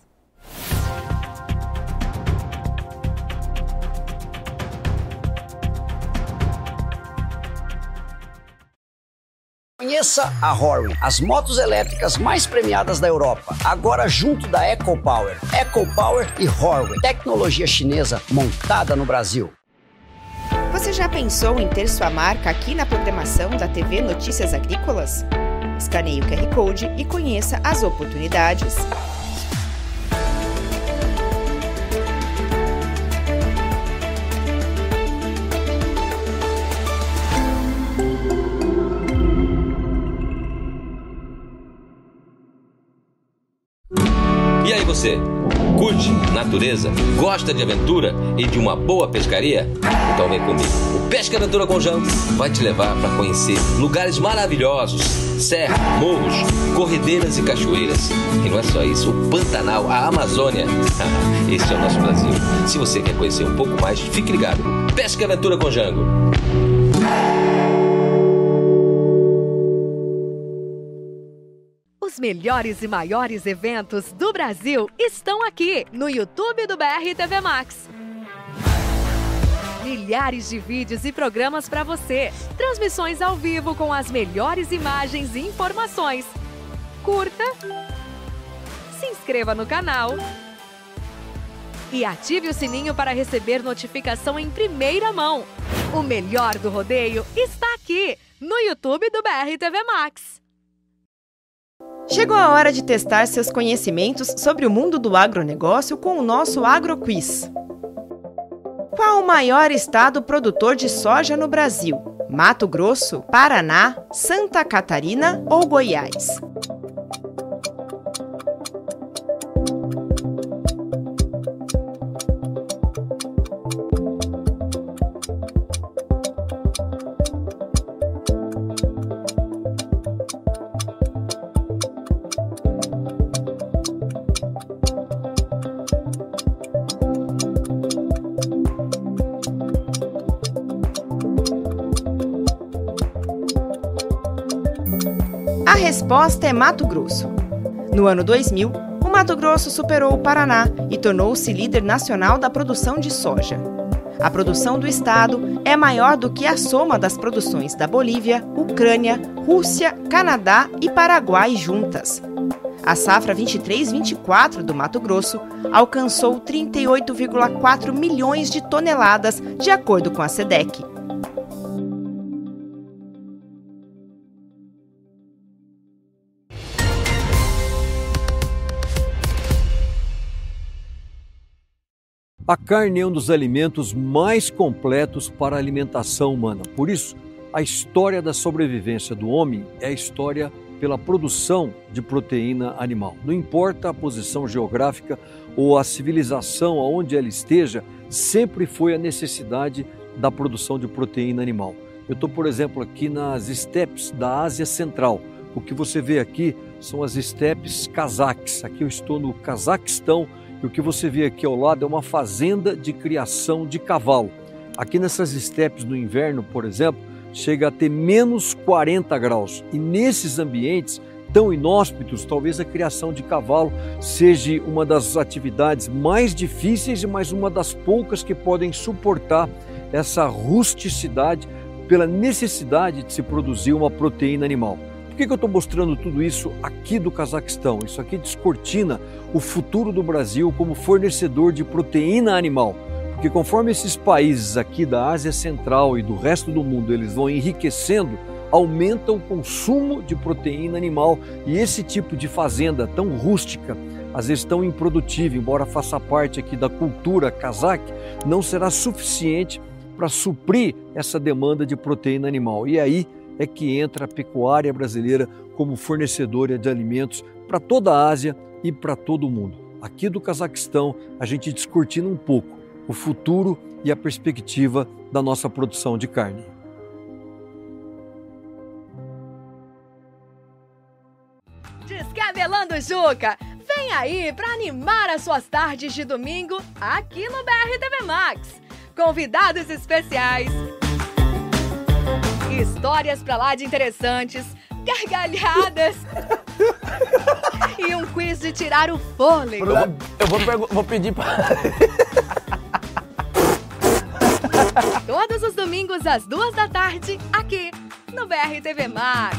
C: Conheça a Horwin, as motos elétricas mais premiadas da Europa, agora junto da EcoPower. EcoPower e Horwin, tecnologia chinesa montada no Brasil.
D: Você já pensou em ter sua marca aqui na programação da TV Notícias Agrícolas? Escaneie o QR Code e conheça as oportunidades.
E: E aí você, curte natureza, gosta de aventura e de uma boa pescaria? Então vem comigo. O Pesca Aventura com Jango vai te levar para conhecer lugares maravilhosos, serra, morros, corredeiras e cachoeiras. E não é só isso, o Pantanal, a Amazônia. Esse é o nosso Brasil. Se você quer conhecer um pouco mais, fique ligado. Pesca Aventura com Jango.
F: Os melhores e maiores eventos do Brasil estão aqui no YouTube do BR TV Max. Milhares de vídeos e programas para você. Transmissões ao vivo com as melhores imagens e informações. Curta, se inscreva no canal e ative o sininho para receber notificação em primeira mão. O melhor do rodeio está aqui no YouTube do BR TV Max.
D: Chegou a hora de testar seus conhecimentos sobre o mundo do agronegócio com o nosso AgroQuiz. Qual o maior estado produtor de soja no Brasil? Mato Grosso, Paraná, Santa Catarina ou Goiás? resposta é Mato Grosso. No ano 2000, o Mato Grosso superou o Paraná e tornou-se líder nacional da produção de soja. A produção do estado é maior do que a soma das produções da Bolívia, Ucrânia, Rússia, Canadá e Paraguai juntas. A safra 23-24 do Mato Grosso alcançou 38,4 milhões de toneladas, de acordo com a SEDEC.
G: A carne é um dos alimentos mais completos para a alimentação humana. Por isso, a história da sobrevivência do homem é a história pela produção de proteína animal. Não importa a posição geográfica ou a civilização aonde ela esteja, sempre foi a necessidade da produção de proteína animal. Eu estou, por exemplo, aqui nas estepes da Ásia Central. O que você vê aqui são as estepes cazaques. Aqui eu estou no Cazaquistão. E o que você vê aqui ao lado é uma fazenda de criação de cavalo. Aqui nessas estepes no inverno, por exemplo, chega a ter menos 40 graus. E nesses ambientes tão inóspitos, talvez a criação de cavalo seja uma das atividades mais difíceis e mais uma das poucas que podem suportar essa rusticidade pela necessidade de se produzir uma proteína animal. Por que eu estou mostrando tudo isso aqui do Cazaquistão? Isso aqui descortina o futuro do Brasil como fornecedor de proteína animal. Porque conforme esses países aqui da Ásia Central e do resto do mundo eles vão enriquecendo, aumenta o consumo de proteína animal e esse tipo de fazenda tão rústica, às vezes tão improdutiva, embora faça parte aqui da cultura cazaque, não será suficiente para suprir essa demanda de proteína animal. E aí é que entra a pecuária brasileira como fornecedora de alimentos para toda a Ásia e para todo o mundo. Aqui do Cazaquistão, a gente descortina um pouco o futuro e a perspectiva da nossa produção de carne.
F: Descabelando Juca, vem aí para animar as suas tardes de domingo aqui no BR-TV Max. Convidados especiais, histórias pra lá de interessantes, gargalhadas e um quiz de tirar o fôlego.
H: Eu vou pedir para...
F: Todos os domingos às 2 da tarde, aqui no BR-TV Max.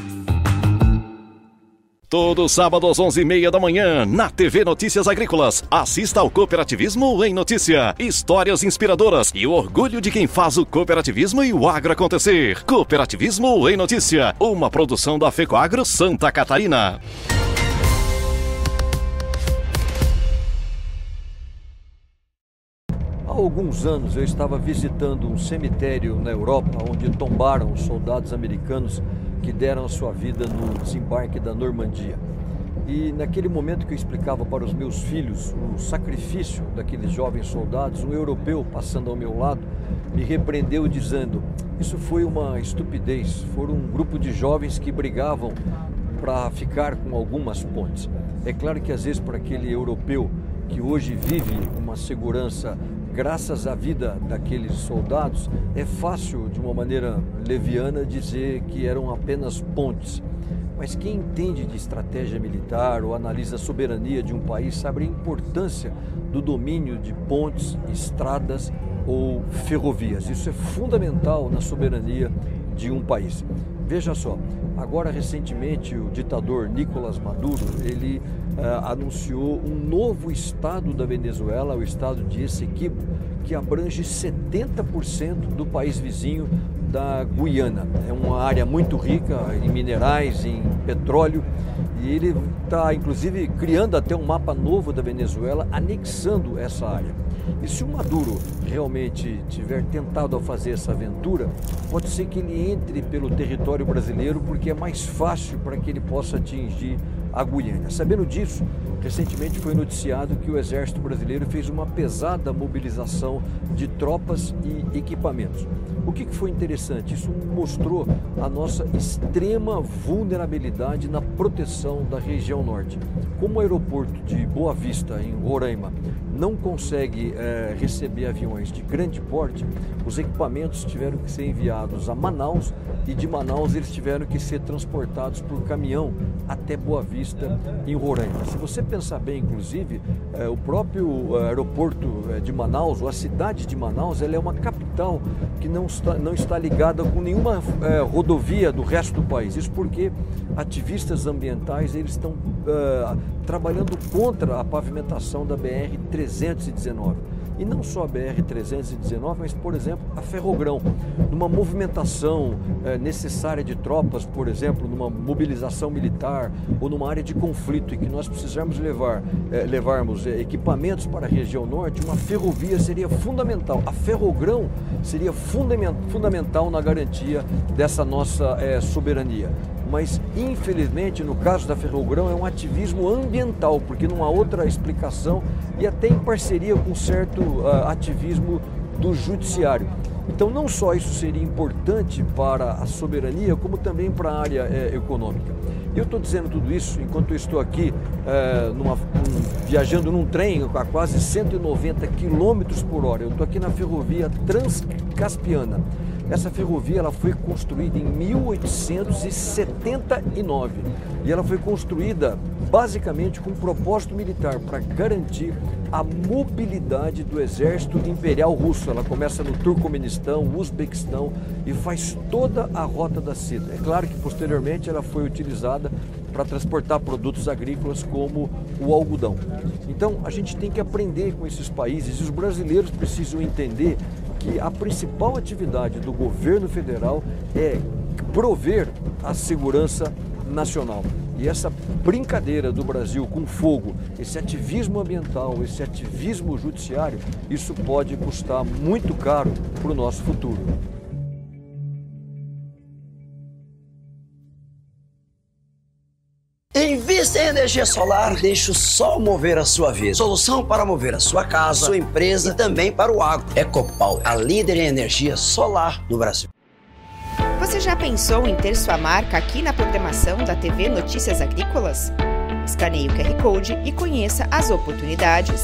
I: Todo sábado às 11h30 da manhã, na TV Notícias Agrícolas. Assista ao Cooperativismo em Notícia. Histórias inspiradoras e o orgulho de quem faz o cooperativismo e o agro acontecer. Cooperativismo em Notícia, uma produção da FECOAGRO Santa Catarina.
G: Há alguns anos eu estava visitando um cemitério na Europa onde tombaram os soldados americanos que deram a sua vida no desembarque da Normandia. E naquele momento que eu explicava para os meus filhos o sacrifício daqueles jovens soldados, um europeu passando ao meu lado me repreendeu dizendo: isso foi uma estupidez, foram um grupo de jovens que brigavam para ficar com algumas pontes. É claro que às vezes para aquele europeu que hoje vive uma segurança graças à vida daqueles soldados, é fácil, de uma maneira leviana, dizer que eram apenas pontes. Mas quem entende de estratégia militar ou analisa a soberania de um país sabe a importância do domínio de pontes, estradas ou ferrovias. Isso é fundamental na soberania de um país. Veja só, agora recentemente o ditador Nicolás Maduro, ele anunciou um novo estado da Venezuela, o estado de Essequibo, que abrange 70% do país vizinho da Guiana. É uma área muito rica em minerais, em petróleo, e ele está inclusive criando até um mapa novo da Venezuela, anexando essa área. E se o Maduro realmente tiver tentado a fazer essa aventura, pode ser que ele entre pelo território brasileiro, porque é mais fácil para que ele possa atingir a Guiana. Sabendo disso, recentemente foi noticiado que o Exército Brasileiro fez uma pesada mobilização de tropas e equipamentos. O que foi interessante? Isso mostrou a nossa extrema vulnerabilidade na proteção da região norte. Como o aeroporto de Boa Vista, em Roraima, não consegue receber aviões de grande porte, os equipamentos tiveram que ser enviados a Manaus e de Manaus eles tiveram que ser transportados por caminhão até Boa Vista, em Roraima. Se você pensar bem, inclusive, o próprio aeroporto de Manaus, ou a cidade de Manaus, ela é uma capital que não está ligada com nenhuma rodovia do resto do país. Isso porque ativistas ambientais eles estão trabalhando contra a pavimentação da BR-319. E não só a BR-319, mas, por exemplo, a Ferrogrão. Numa movimentação necessária de tropas, por exemplo, numa mobilização militar ou numa área de conflito em que nós precisamos levarmos equipamentos para a região norte, uma ferrovia seria fundamental. A Ferrogrão seria fundamental na garantia dessa nossa soberania. Mas, infelizmente, no caso da Ferrogrão, é um ativismo ambiental, porque não há outra explicação e até em parceria com certo ativismo do judiciário. Então, não só isso seria importante para a soberania, como também para a área econômica. Eu estou dizendo tudo isso enquanto eu estou aqui viajando num trem a quase 190 km por hora. Eu estou aqui na ferrovia Transcaspiana. Essa ferrovia ela foi construída em 1879 e ela foi construída basicamente com um propósito militar para garantir a mobilidade do exército imperial russo. Ela começa no Turcomenistão, Uzbequistão e faz toda a rota da seda. É claro que posteriormente ela foi utilizada para transportar produtos agrícolas como o algodão. Então a gente tem que aprender com esses países e os brasileiros precisam entender que a principal atividade do governo federal é prover a segurança nacional. E essa brincadeira do Brasil com fogo, esse ativismo ambiental, esse ativismo judiciário, isso pode custar muito caro para o nosso futuro.
C: Invista em energia solar, deixe o sol mover a sua vida. Solução para mover a sua casa, sua empresa e também para o agro. EcoPower, a líder em energia solar do Brasil.
D: Você já pensou em ter sua marca aqui na programação da TV Notícias Agrícolas? Escaneie o QR Code e conheça as oportunidades.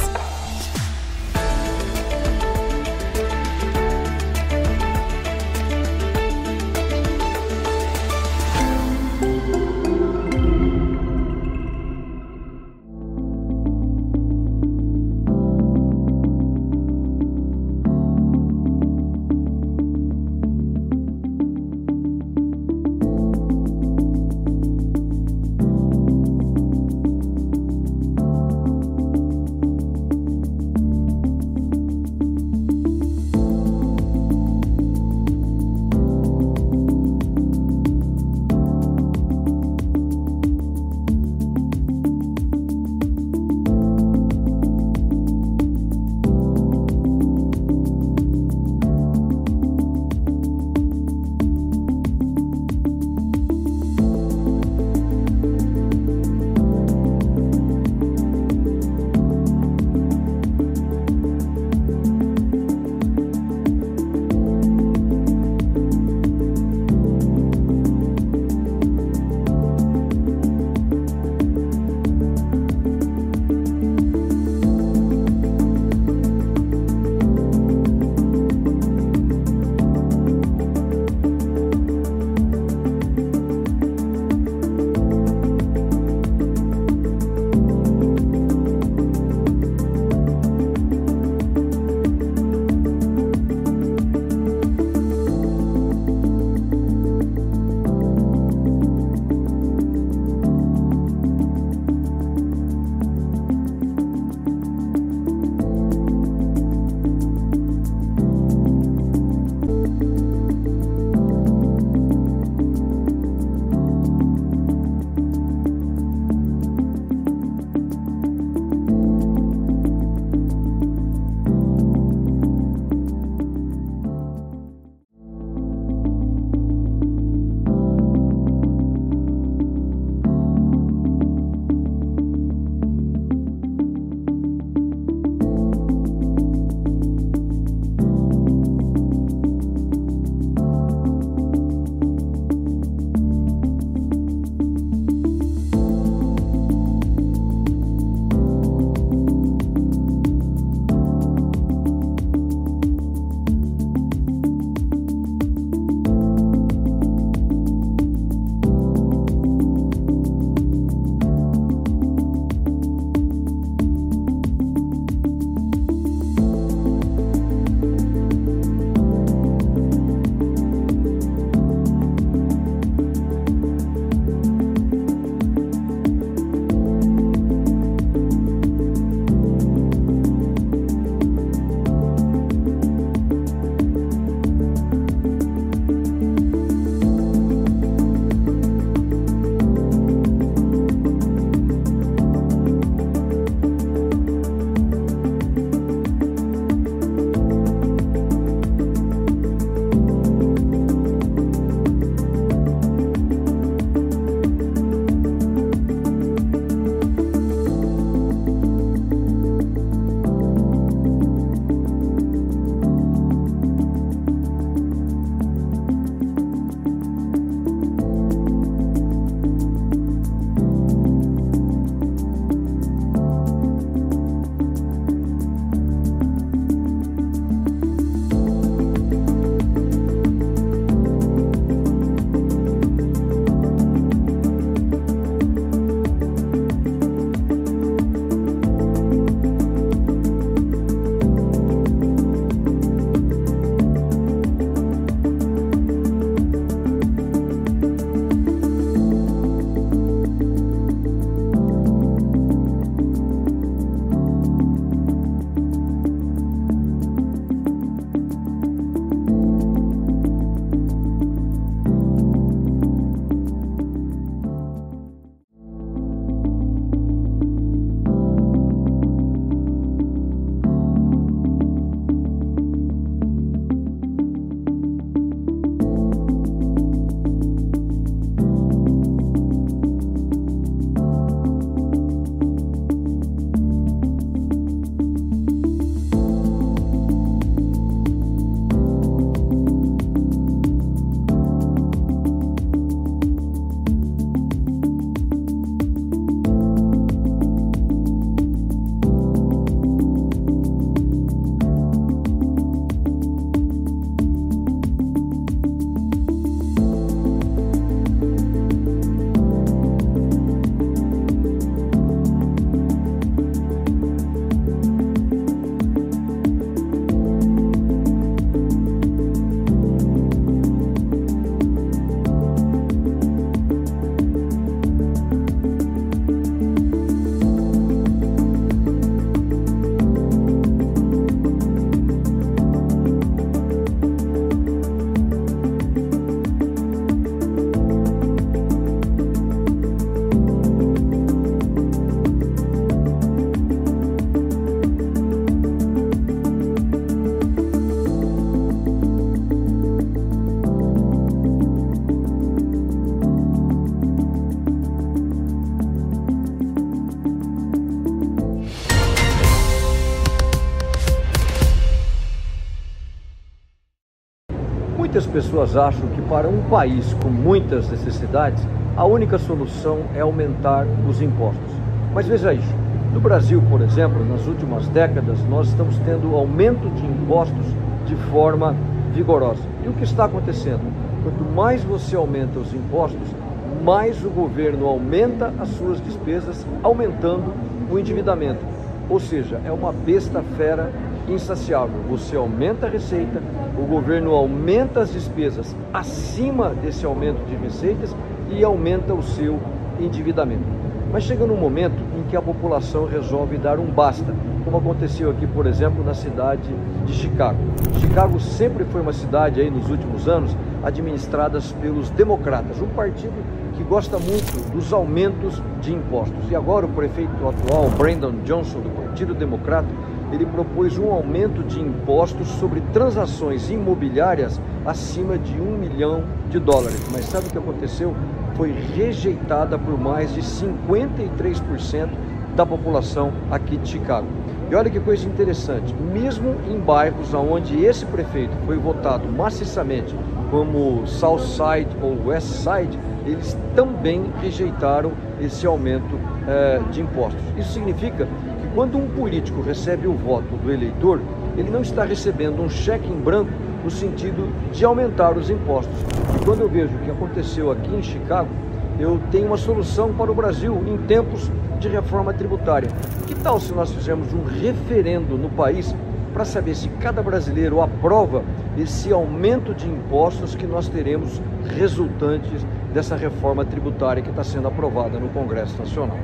G: Muitas pessoas acham que para um país com muitas necessidades, a única solução é aumentar os impostos. Mas veja isso, no Brasil, por exemplo, nas últimas décadas, nós estamos tendo aumento de impostos de forma vigorosa. E o que está acontecendo? Quanto mais você aumenta os impostos, mais o governo aumenta as suas despesas, aumentando o endividamento. Ou seja, é uma besta fera insaciável. Você aumenta a receita, o governo aumenta as despesas acima desse aumento de receitas e aumenta o seu endividamento. Mas chega num momento em que a população resolve dar um basta, como aconteceu aqui, por exemplo, na cidade de Chicago. Chicago sempre foi uma cidade aí nos últimos anos administrada pelos democratas, um partido que gosta muito dos aumentos de impostos. E agora o prefeito atual, Brandon Johnson, do Partido Democrata, ele propôs um aumento de impostos sobre transações imobiliárias acima de $1 milhão. Mas sabe o que aconteceu? Foi rejeitada por mais de 53% da população aqui de Chicago. E olha que coisa interessante, mesmo em bairros onde esse prefeito foi votado maciçamente, como South Side ou West Side, eles também rejeitaram esse aumento de impostos. Isso significa que quando um político recebe o voto do eleitor, ele não está recebendo um cheque em branco no sentido de aumentar os impostos. E quando eu vejo o que aconteceu aqui em Chicago, eu tenho uma solução para o Brasil em tempos de reforma tributária. Que tal se nós fizermos um referendo no país para saber se cada brasileiro aprova esse aumento de impostos que nós teremos resultantes dessa reforma tributária que está sendo aprovada no Congresso Nacional?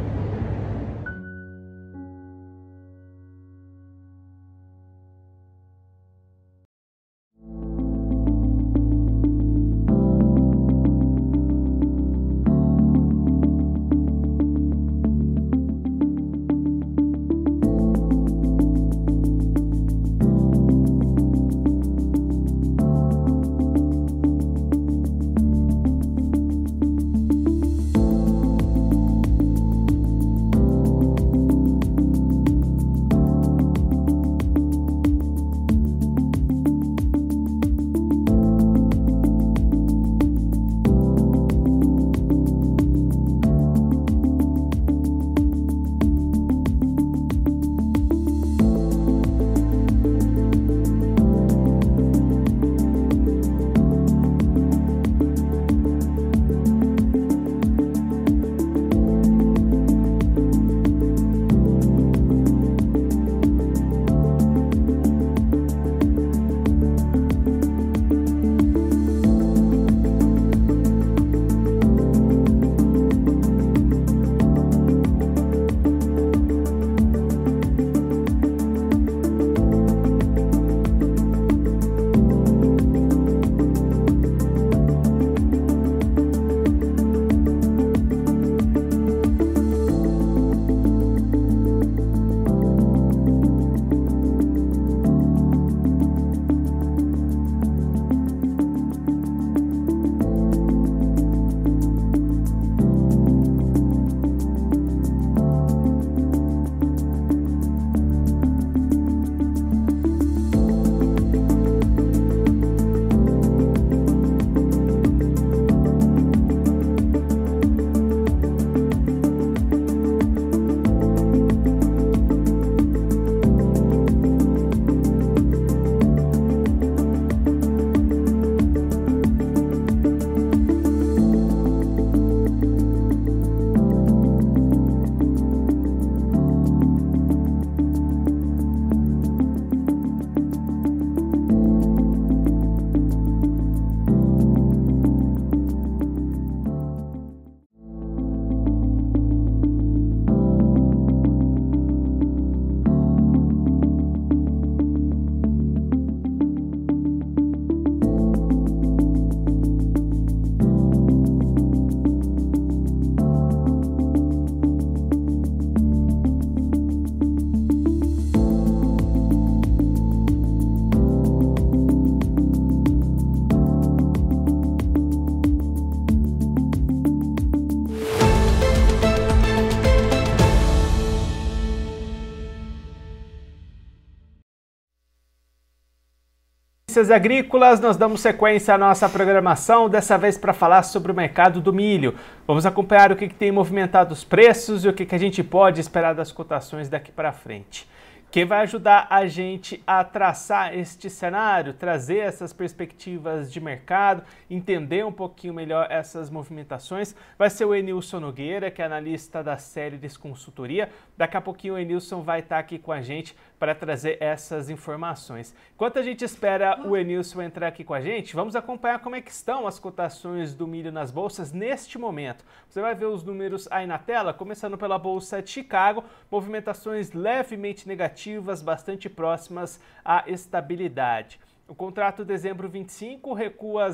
J: Notícias Agrícolas, nós damos sequência à nossa programação, dessa vez para falar sobre o mercado do milho. Vamos acompanhar o que tem movimentado os preços e o que a gente pode esperar das cotações daqui para frente. Quem vai ajudar a gente a traçar este cenário, trazer essas perspectivas de mercado, entender um pouquinho melhor essas movimentações, vai ser o Enilson Nogueira, que é analista da Célides Consultoria. Daqui a pouquinho o Enilson vai estar aqui com a gente para trazer essas informações. Enquanto a gente espera o Enilson entrar aqui com a gente, vamos acompanhar como é que estão as cotações do milho nas bolsas neste momento. Você vai ver os números aí na tela, começando pela Bolsa de Chicago, movimentações levemente negativas, bastante próximas à estabilidade. O contrato dezembro 25 recua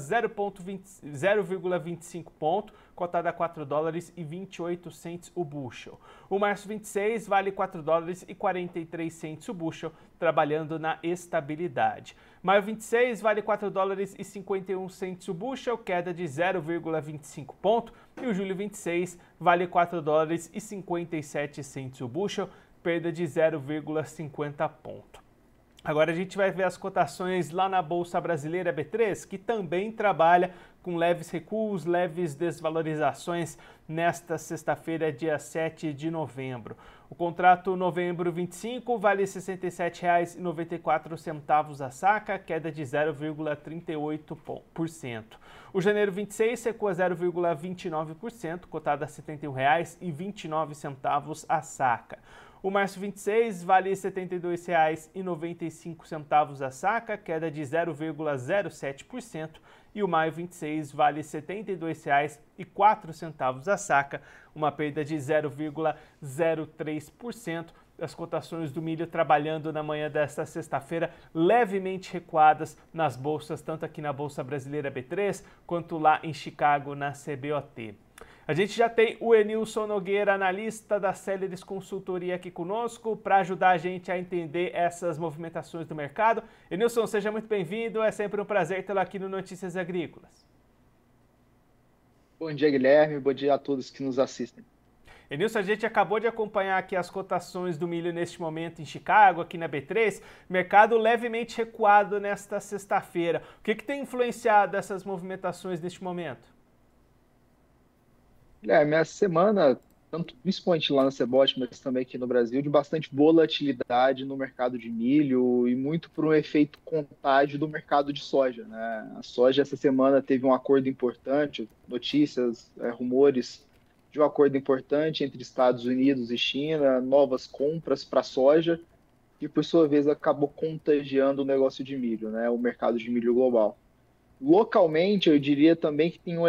J: 0,25 ponto, cotado a $4,28 o bushel. O março 26 vale $4,43 o bushel, trabalhando na estabilidade. Maio 26 vale $4,51 o bushel, queda de 0,25 ponto. E o julho 26 vale $4,57 o bushel, perda de 0,50 ponto. Agora a gente vai ver as cotações lá na Bolsa Brasileira B3, que também trabalha com leves recuos, leves desvalorizações nesta sexta-feira, dia 7 de novembro. O contrato novembro 25 vale R$ 67,94 a saca, queda de 0,38%. O janeiro 26 recua 0,29%, cotado a R$ 71,29 a saca. O março 26 vale R$ 72,95 a saca, queda de 0,07%, e o maio 26 vale R$ 72,04 a saca, uma perda de 0,03%. As cotações do milho trabalhando na manhã desta sexta-feira, levemente recuadas nas bolsas, tanto aqui na Bolsa Brasileira B3, quanto lá em Chicago, na CBOT. A gente já tem o Enilson Nogueira, analista da Célides Consultoria, aqui conosco para ajudar a gente a entender essas movimentações do mercado. Enilson, seja muito bem-vindo, é sempre um prazer tê-lo aqui no Notícias Agrícolas.
K: Bom dia, Guilherme, bom dia a todos que nos assistem.
J: Enilson, a gente acabou de acompanhar aqui as cotações do milho neste momento em Chicago, aqui na B3, mercado levemente recuado nesta sexta-feira. O que tem influenciado essas movimentações neste momento?
K: Essa semana, tanto principalmente lá na CBOT, mas também aqui no Brasil, de bastante volatilidade no mercado de milho e muito por um efeito contágio do mercado de soja, né? A soja essa semana teve um acordo importante, notícias, rumores de um acordo importante entre Estados Unidos e China, novas compras para soja, que por sua vez acabou contagiando o negócio de milho, né? O mercado de milho global. Localmente, eu diria também que tem uma